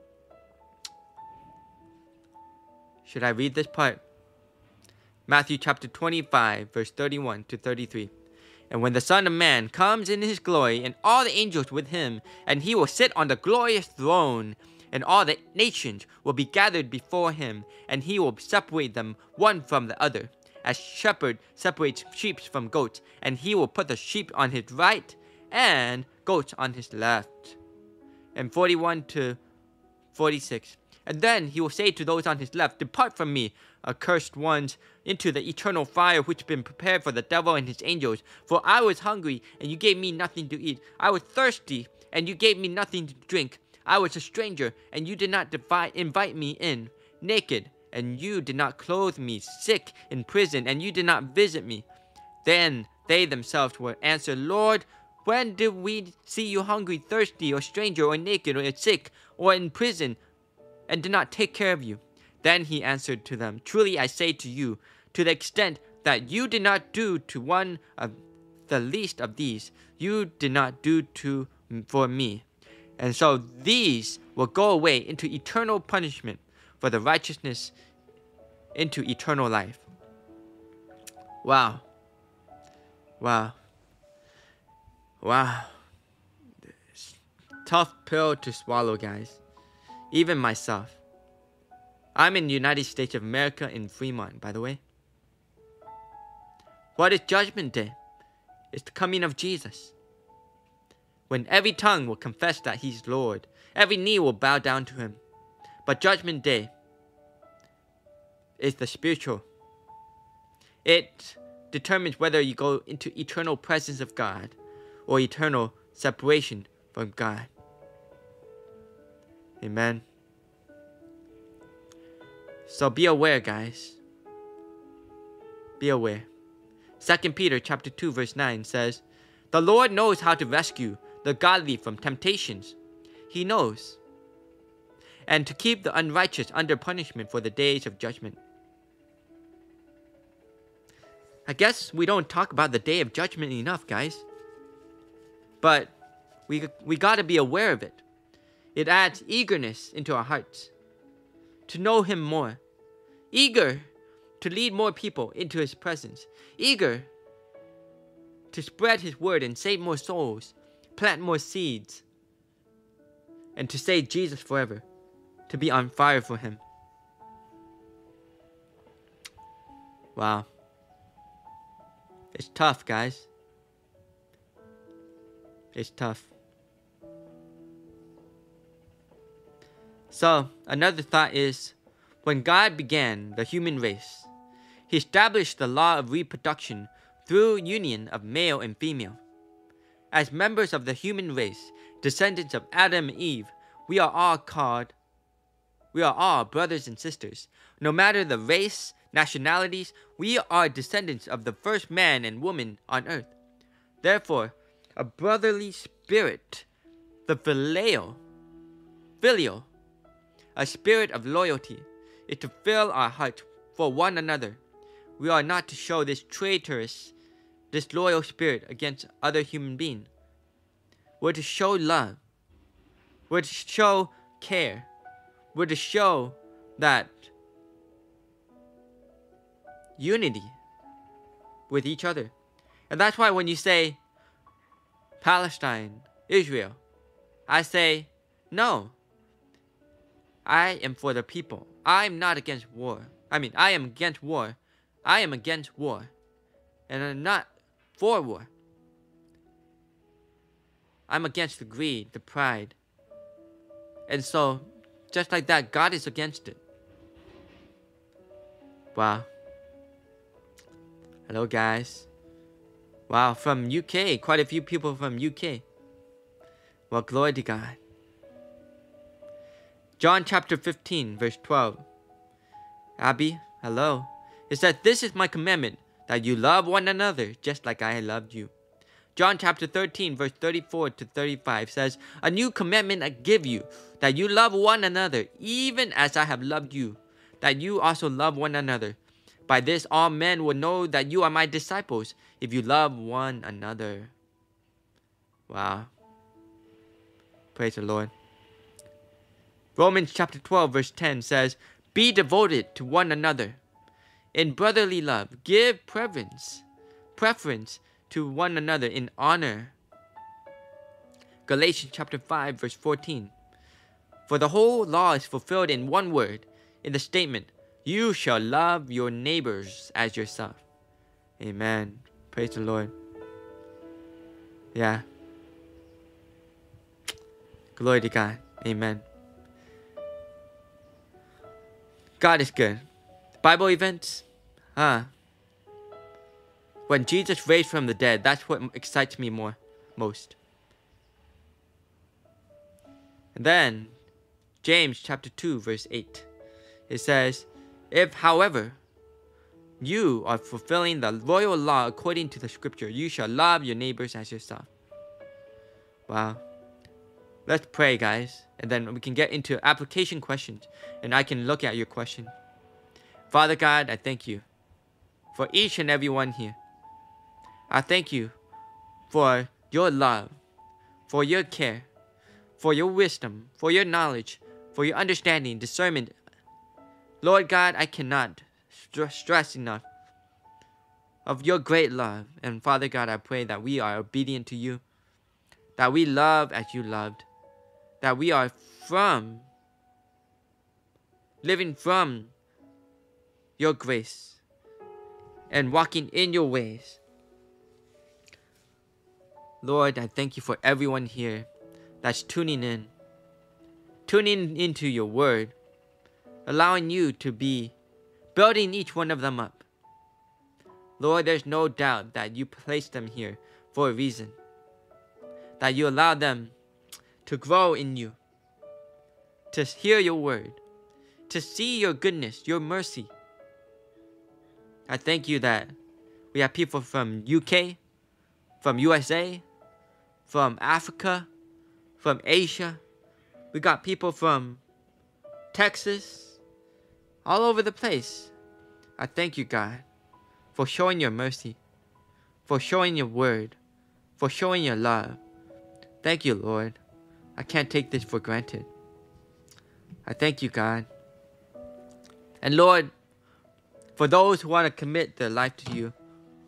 Should I read this part? Matthew chapter twenty-five, verse thirty-one to thirty-three. And when the Son of Man comes in His glory, and all the angels with Him, and He will sit on the glorious throne, and all the nations will be gathered before Him, and He will separate them one from the other, as shepherd separates sheep from goats, and He will put the sheep on His right, and goats on His left. And forty-one to forty-six. And then He will say to those on His left, depart from me, accursed ones, into the eternal fire which has been prepared for the devil and his angels. For I was hungry, and you gave me nothing to eat. I was thirsty, and you gave me nothing to drink. I was a stranger, and you did not devi- invite me in. Naked, and you did not clothe me. Sick, in prison, and you did not visit me. Then they themselves will answer, Lord, when did we see you hungry, thirsty, or stranger, or naked, or sick, or in prison, and did not take care of you? Then He answered to them, truly I say to you, to the extent that you did not do to one of the least of these, you did not do to for me. And so these will go away into eternal punishment, for the righteousness into eternal life. Wow. Wow. Wow. Tough pill to swallow, guys. Even myself. I'm in the United States of America in Fremont, by the way. What is Judgment Day? It's the coming of Jesus, when every tongue will confess that He's Lord, Every knee will bow down to him. But Judgment Day is the spiritual. It determines whether you go into eternal presence of God or eternal separation from God. Amen. So be aware, guys. Be aware. Second Peter chapter two verse nine says, "The Lord knows how to rescue the godly from temptations. He knows. And to keep the unrighteous under punishment for the days of judgment." I guess we don't talk about the day of judgment enough, guys. But we, we got to be aware of it. It adds eagerness into our hearts to know him more. Eager to lead more people into his presence. Eager to spread his word and save more souls. Plant more seeds. And to say Jesus forever. To be on fire for him. Wow. It's tough, guys. It's tough. So, another thought is, when God began the human race, he established the law of reproduction through union of male and female. As members of the human race, descendants of Adam and Eve, we are all called, we are all brothers and sisters. No matter the race, nationalities, we are descendants of the first man and woman on earth. Therefore, a brotherly spirit, the phileo, filial, a spirit of loyalty, is to fill our hearts for one another. We are not to show this traitorous, disloyal spirit against other human beings. We're to show love. We're to show care. We're to show that unity with each other. And that's why when you say Palestine, Israel, I say no. I am for the people. I'm not against war. I mean, I am against war. I am against war. And I'm not for war. I'm against the greed, the pride. And so, just like that, God is against it. Wow. Hello, guys. Wow, from U K. Quite a few people from U K. Well, glory to God. John chapter fifteen, verse twelve. Abby, hello. It says, "This is my commandment, that you love one another, just like I loved you." John chapter thirteen, verse thirty-four to thirty-five says, "A new commandment I give you, that you love one another, even as I have loved you, that you also love one another. By this all men will know that you are my disciples, if you love one another." Wow. Praise the Lord. Romans chapter twelve, verse ten says, "Be devoted to one another. In brotherly love, give preference, preference to one another in honor." Galatians chapter five, verse fourteen. "For the whole law is fulfilled in one word, in the statement, 'You shall love your neighbors as yourself.'" Amen. Praise the Lord. Yeah. Glory to God. Amen. God is good. Bible events? Huh. When Jesus raised from the dead, that's what excites me more, most. And then, James chapter two, verse eight. It says, "If, however, you are fulfilling the royal law according to the scripture, you shall love your neighbors as yourself." Wow. Let's pray, guys. And then we can get into application questions. And I can look at your question. Father God, I thank you for each and every one here. I thank you for your love, for your care, for your wisdom, for your knowledge, for your understanding, discernment. Lord God, I cannot st- stress enough of your great love. And Father God, I pray that we are obedient to you, that we love as you loved, that we are from, living from your grace and walking in your ways. Lord, I thank you for everyone here that's tuning in. tuning into your word, allowing you to be building each one of them up. Lord, there's no doubt that you placed them here for a reason, that you allow them to grow in you, to hear your word, to see your goodness, your mercy. I thank you that we have people from U K, from U S A, from Africa, from Asia. We got people from Texas, all over the place. I thank you, God, for showing your mercy, for showing your word, for showing your love. Thank you, Lord. I can't take this for granted. I thank you, God. And Lord, for those who want to commit their life to you,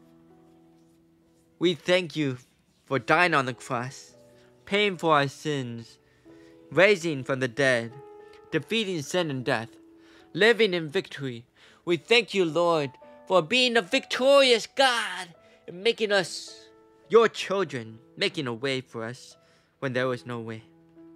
we thank you for dying on the cross, paying for our sins, raising from the dead, defeating sin and death, living in victory. We thank you, Lord, for being a victorious God and making us your children, making a way for us when there was no way.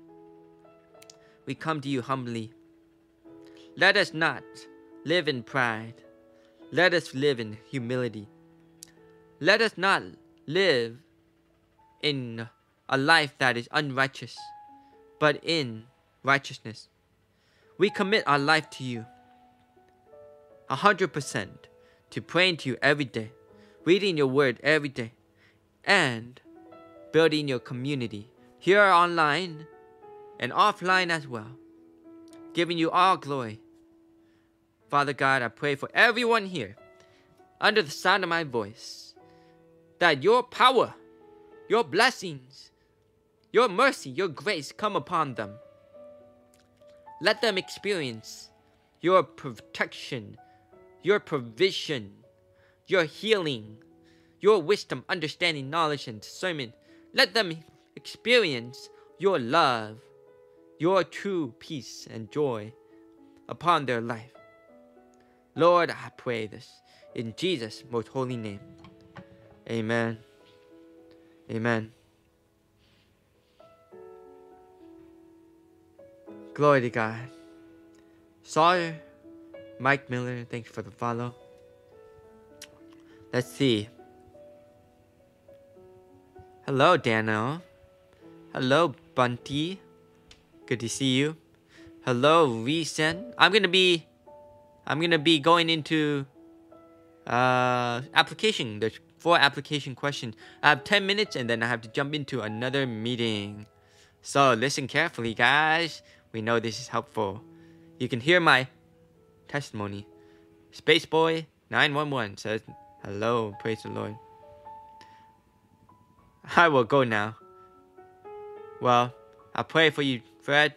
We come to you humbly. Let us not live in pride. Let us live in humility. Let us not live in a life that is unrighteous, but in righteousness. We commit our life to you, a hundred percent, to praying to you every day, reading your word every day, and building your community here online and offline as well, giving you all glory. Father God, I pray for everyone here, under the sound of my voice, that your power, your blessings, your mercy, your grace come upon them. Let them experience your protection, your provision, your healing, your wisdom, understanding, knowledge, and discernment. Let them experience your love, your true peace and joy upon their life. Lord, I pray this in Jesus' most holy name. Amen. Amen. Glory to God. Sawyer, Mike Miller, thanks for the follow. Let's see. Hello, Daniel. Hello, Bunty. Good to see you. Hello, Resen. I'm gonna be, I'm gonna be going into uh application. There's four application questions. I have ten minutes, and then I have to jump into another meeting. So listen carefully, guys. We know this is helpful. You can hear my testimony. Spaceboy nine one one says, hello, praise the Lord. I will go now. Well, I pray for you, Fred.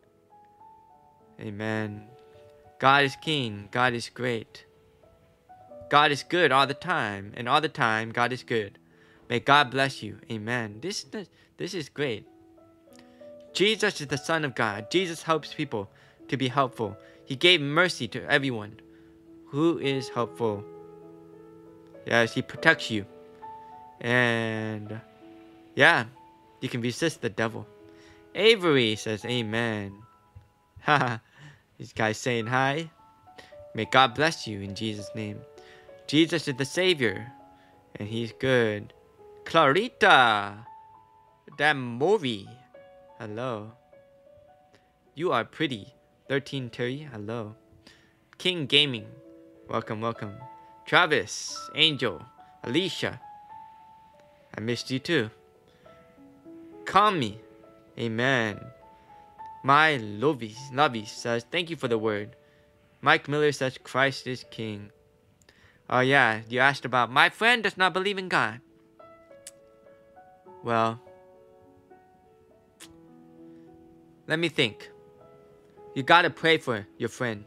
Amen. God is king. God is great. God is good all the time. And all the time, God is good. May God bless you. Amen. This, this is great. Jesus is the Son of God. Jesus helps people to be helpful. He gave mercy to everyone who is helpful. Yes, he protects you. And yeah, you can resist the devil. Avery says amen. Haha, these guys saying hi. May God bless you in Jesus' name. Jesus is the Savior, and he's good. Clarita, that movie. Hello. You are pretty. thirteen Terry, hello. King Gaming, welcome, welcome. Travis, Angel, Alicia, I missed you too. Call me, amen. My Lovis, Lovis says, thank you for the word. Mike Miller says, Christ is King. Oh yeah, you asked about, my friend does not believe in God. Well, let me think. You gotta pray for your friend.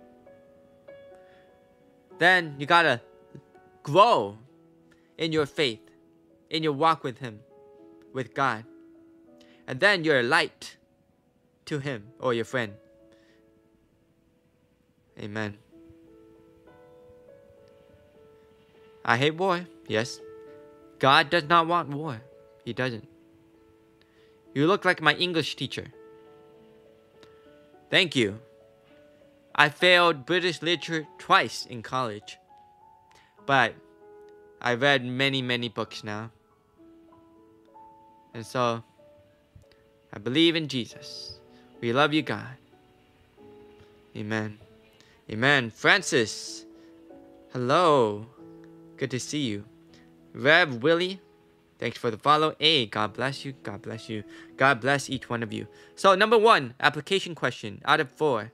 Then you gotta grow in your faith, in your walk with him, with God. And then you're a light to him or your friend. Amen. I hate war, yes. God does not want war. He doesn't. You look like my English teacher. Thank you. I failed British literature twice in college. But I read many, many books now. And so, I believe in Jesus. We love you, God. Amen. Amen. Francis. Hello. Good to see you. Rev Willie. Thanks for the follow. Hey, God bless you. God bless you. God bless each one of you. So, number one, application question out of four.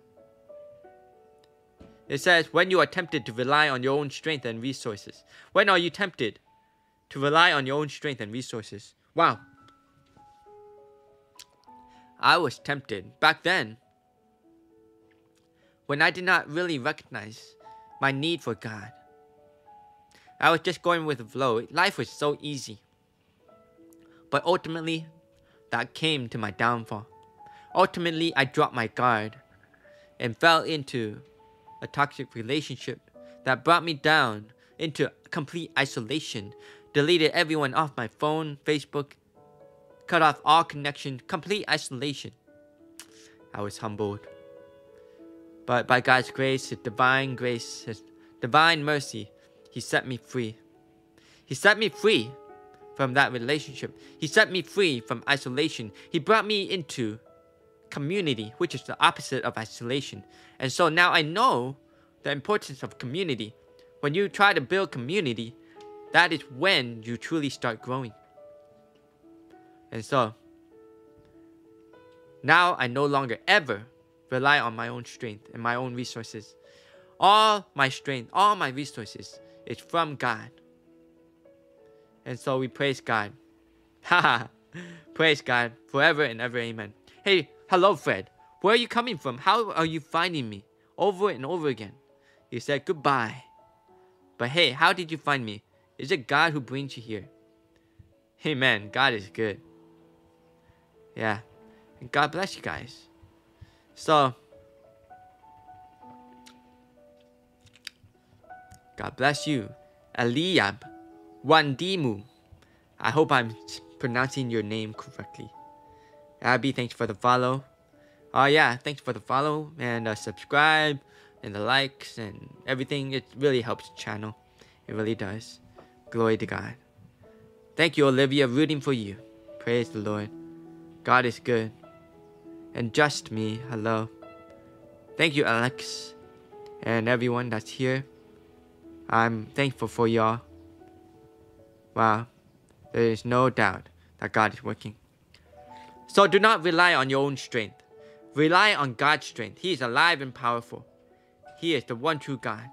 It says, when you are tempted to rely on your own strength and resources. When are you tempted to rely on your own strength and resources? Wow. I was tempted back then when I did not really recognize my need for God. I was just going with the flow. Life was so easy. But ultimately, that came to my downfall. Ultimately, I dropped my guard and fell into a toxic relationship that brought me down into complete isolation, deleted everyone off my phone, Facebook, cut off all connection, complete isolation. I was humbled. But by God's grace, His divine grace, His divine mercy, He set me free. He set me free from that relationship. He set me free from isolation. He brought me into community, which is the opposite of isolation. And so now I know the importance of community. When you try to build community, that is when you truly start growing. And so now I no longer ever rely on my own strength and my own resources. All my strength, all my resources is from God. And so we praise God. Haha. Praise God forever and ever. Amen. Hey, hello, Fred. Where are you coming from? How are you finding me? Over and over again. You said goodbye. But hey, how did you find me? Is it God who brings you here? Amen. God is good. Yeah. And God bless you guys. So, God bless you. Eliab Wandimu. I hope I'm pronouncing your name correctly. Abby, thanks for the follow. Oh yeah, thanks for the follow and uh, subscribe and the likes and everything. It really helps the channel. It really does. Glory to God. Thank you, Olivia, rooting for you. Praise the Lord. God is good. And just me, hello. Thank you, Alex, and everyone that's here. I'm thankful for y'all. Wow. There is no doubt that God is working. So do not rely on your own strength. Rely on God's strength. He is alive and powerful. He is the one true God.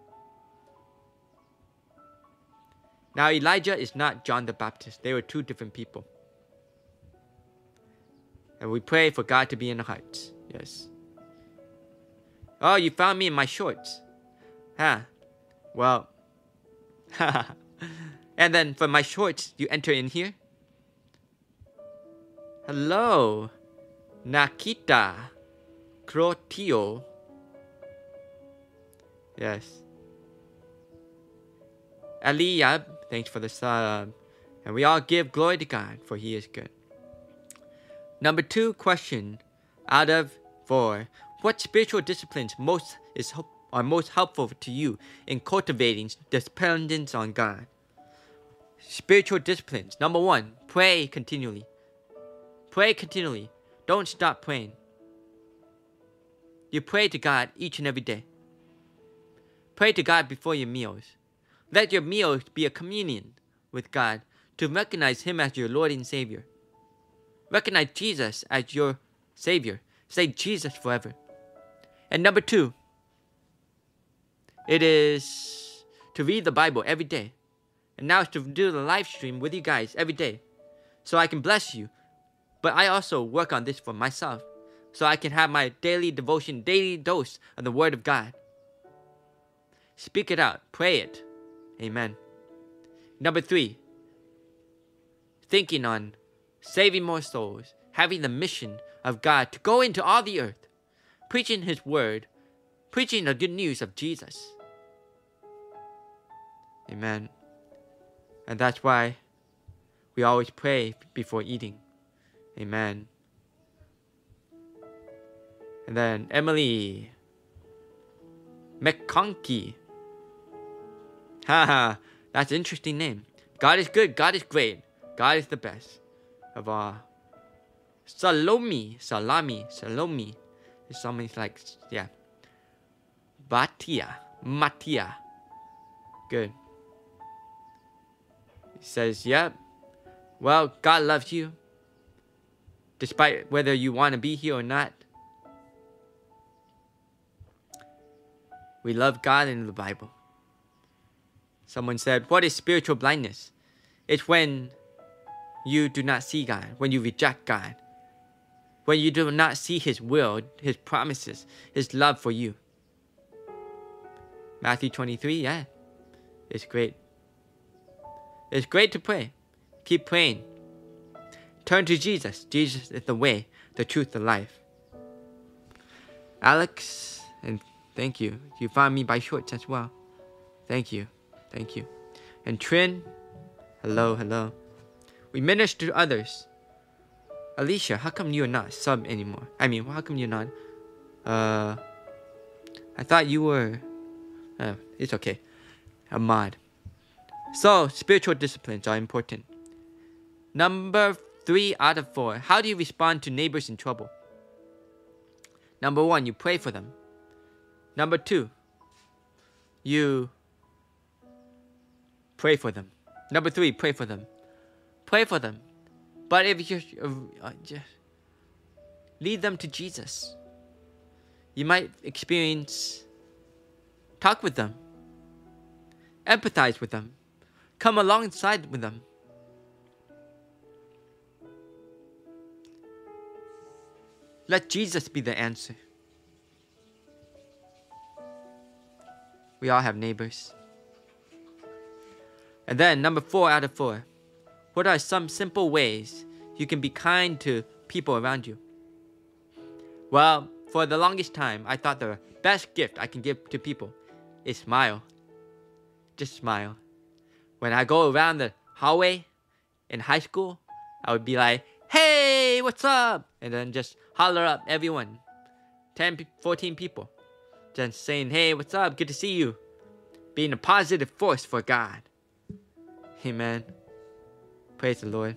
Now Elijah is not John the Baptist. They were two different people. And we pray for God to be in the hearts. Yes. Oh, you found me in my shorts. Huh. Well. And then for my shorts, you enter in here. Hello. Nakita Crotio. Yes. Eliab, thanks for the sub. And we all give glory to God, for He is good. Number two question out of four. What spiritual disciplines most is are most helpful to you in cultivating dependence on God? Spiritual disciplines. Number one, pray continually. Pray continually. Don't stop praying. You pray to God each and every day. Pray to God before your meals. Let your meals be a communion with God to recognize Him as your Lord and Savior. Recognize Jesus as your Savior. Say Jesus forever. And number two, it is to read the Bible every day. And now it's to do the live stream with you guys every day. So I can bless you. But I also work on this for myself. So I can have my daily devotion, daily dose of the Word of God. Speak it out. Pray it. Amen. Number three, thinking on saving more souls, having the mission of God to go into all the earth, preaching His word, preaching the good news of Jesus. Amen. And that's why we always pray before eating. Amen. And then Emily McConkey. Haha, that's an interesting name. God is good. God is great. God is the best of all. Salome. Salami. Salome. It's something like, yeah. Batia. Matia. Good. He says, yep. Well, God loves you. Despite whether you want to be here or not. We love God in the Bible. Someone said, what is spiritual blindness? It's when you do not see God, when you reject God, when you do not see His will, His promises, His love for you. Matthew twenty-three, yeah, it's great. It's great to pray. Keep praying. Turn to Jesus. Jesus is the way, the truth, the life. Alex, and thank you. You found me by shorts as well. Thank you. Thank you. And Trin, hello, hello. We minister to others. Alicia, how come you're not sub anymore? I mean, how come you're not? Uh, I thought you were. Uh, it's okay. A mod. So, spiritual disciplines are important. Number three out of four. How do you respond to neighbors in trouble? Number one, you pray for them. Number two, you pray for them. Number three, pray for them. Pray for them. But if you uh, just lead them to Jesus, you might experience, talk with them, empathize with them, come alongside with them. Let Jesus be the answer. We all have neighbors. And then, number four out of four. What are some simple ways you can be kind to people around you? Well, for the longest time, I thought the best gift I can give to people is smile. Just smile. When I go around the hallway in high school, I would be like, hey, what's up? And then just holler up everyone. ten, fourteen people. Just saying, hey, what's up? Good to see you. Being a positive force for God. Amen. Praise the Lord.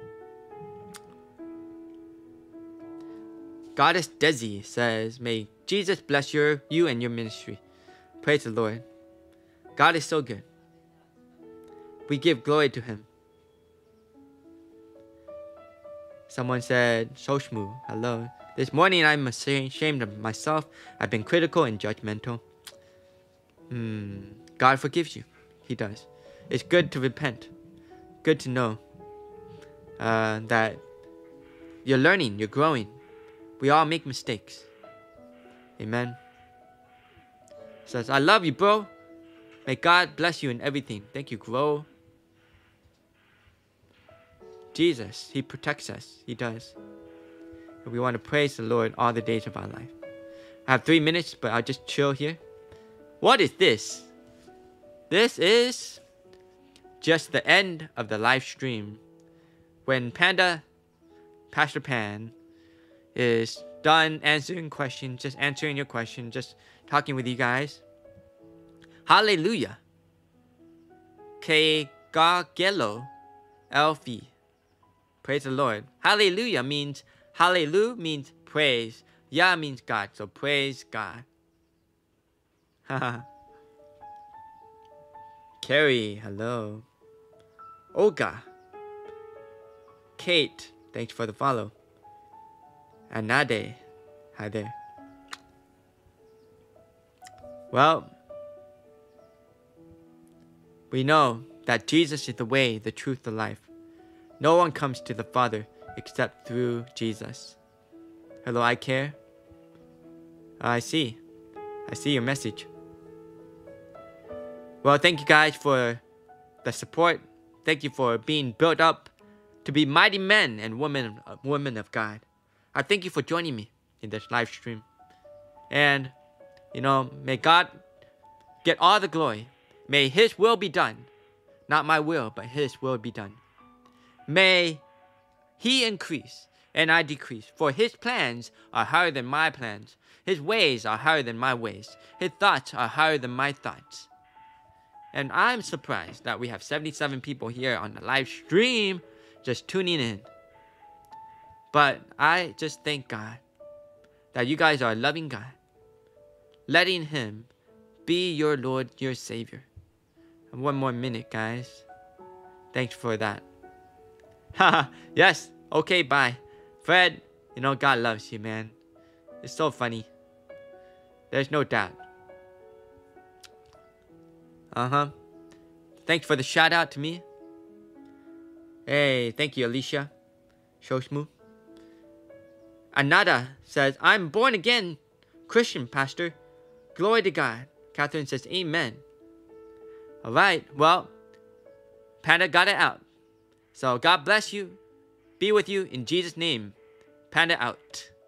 Goddess Desi says, may Jesus bless your, you and your ministry. Praise the Lord. God is so good. We give glory to Him. Someone said, Shoshmu, hello. This morning I'm ashamed of myself. I've been critical and judgmental. Hmm. God forgives you. He does. It's good to repent. Good to know uh, that you're learning, you're growing. We all make mistakes. Amen. Says, I love you, bro. May God bless you in everything. Thank you, grow. Jesus, He protects us. He does. And we want to praise the Lord all the days of our life. I have three minutes, but I'll just chill here. What is this? This is just the end of the live stream. When Panda, Pastor Pan, is done answering questions, just answering your question, just talking with you guys. Hallelujah. Ke Gagelo Elfi. Praise the Lord. Hallelujah means, hallelujah means praise. Yah means God, so praise God. Haha. Carrie, hello. Olga. Kate, thanks for the follow. Anade, hi there. Well, we know that Jesus is the way, the truth, the life. No one comes to the Father except through Jesus. Hello, I care. I see. I see your message. Well, thank you guys for the support. Thank you for being built up to be mighty men and women, uh, women of God. I thank you for joining me in this live stream. And, you know, may God get all the glory. May His will be done. Not my will, but His will be done. May He increase. and I decrease. For his plans are higher than my plans. His ways are higher than my ways. His thoughts are higher than my thoughts. And I'm surprised that we have seventy-seven people here on the live stream just tuning in. But I just thank God that you guys are loving God, letting him be your Lord, your Savior. And one more minute, guys. Thanks for that. Haha, yes. Okay, bye. Fred, you know God loves you, man. It's so funny. There's no doubt. Uh-huh. Thanks for the shout out to me. Hey, thank you, Alicia. Shoshmu. Anada says, I'm born again Christian, Pastor. Glory to God. Catherine says, amen. All right, well, Panda got it out. So God bless you. Be with you in Jesus' name. Panda out.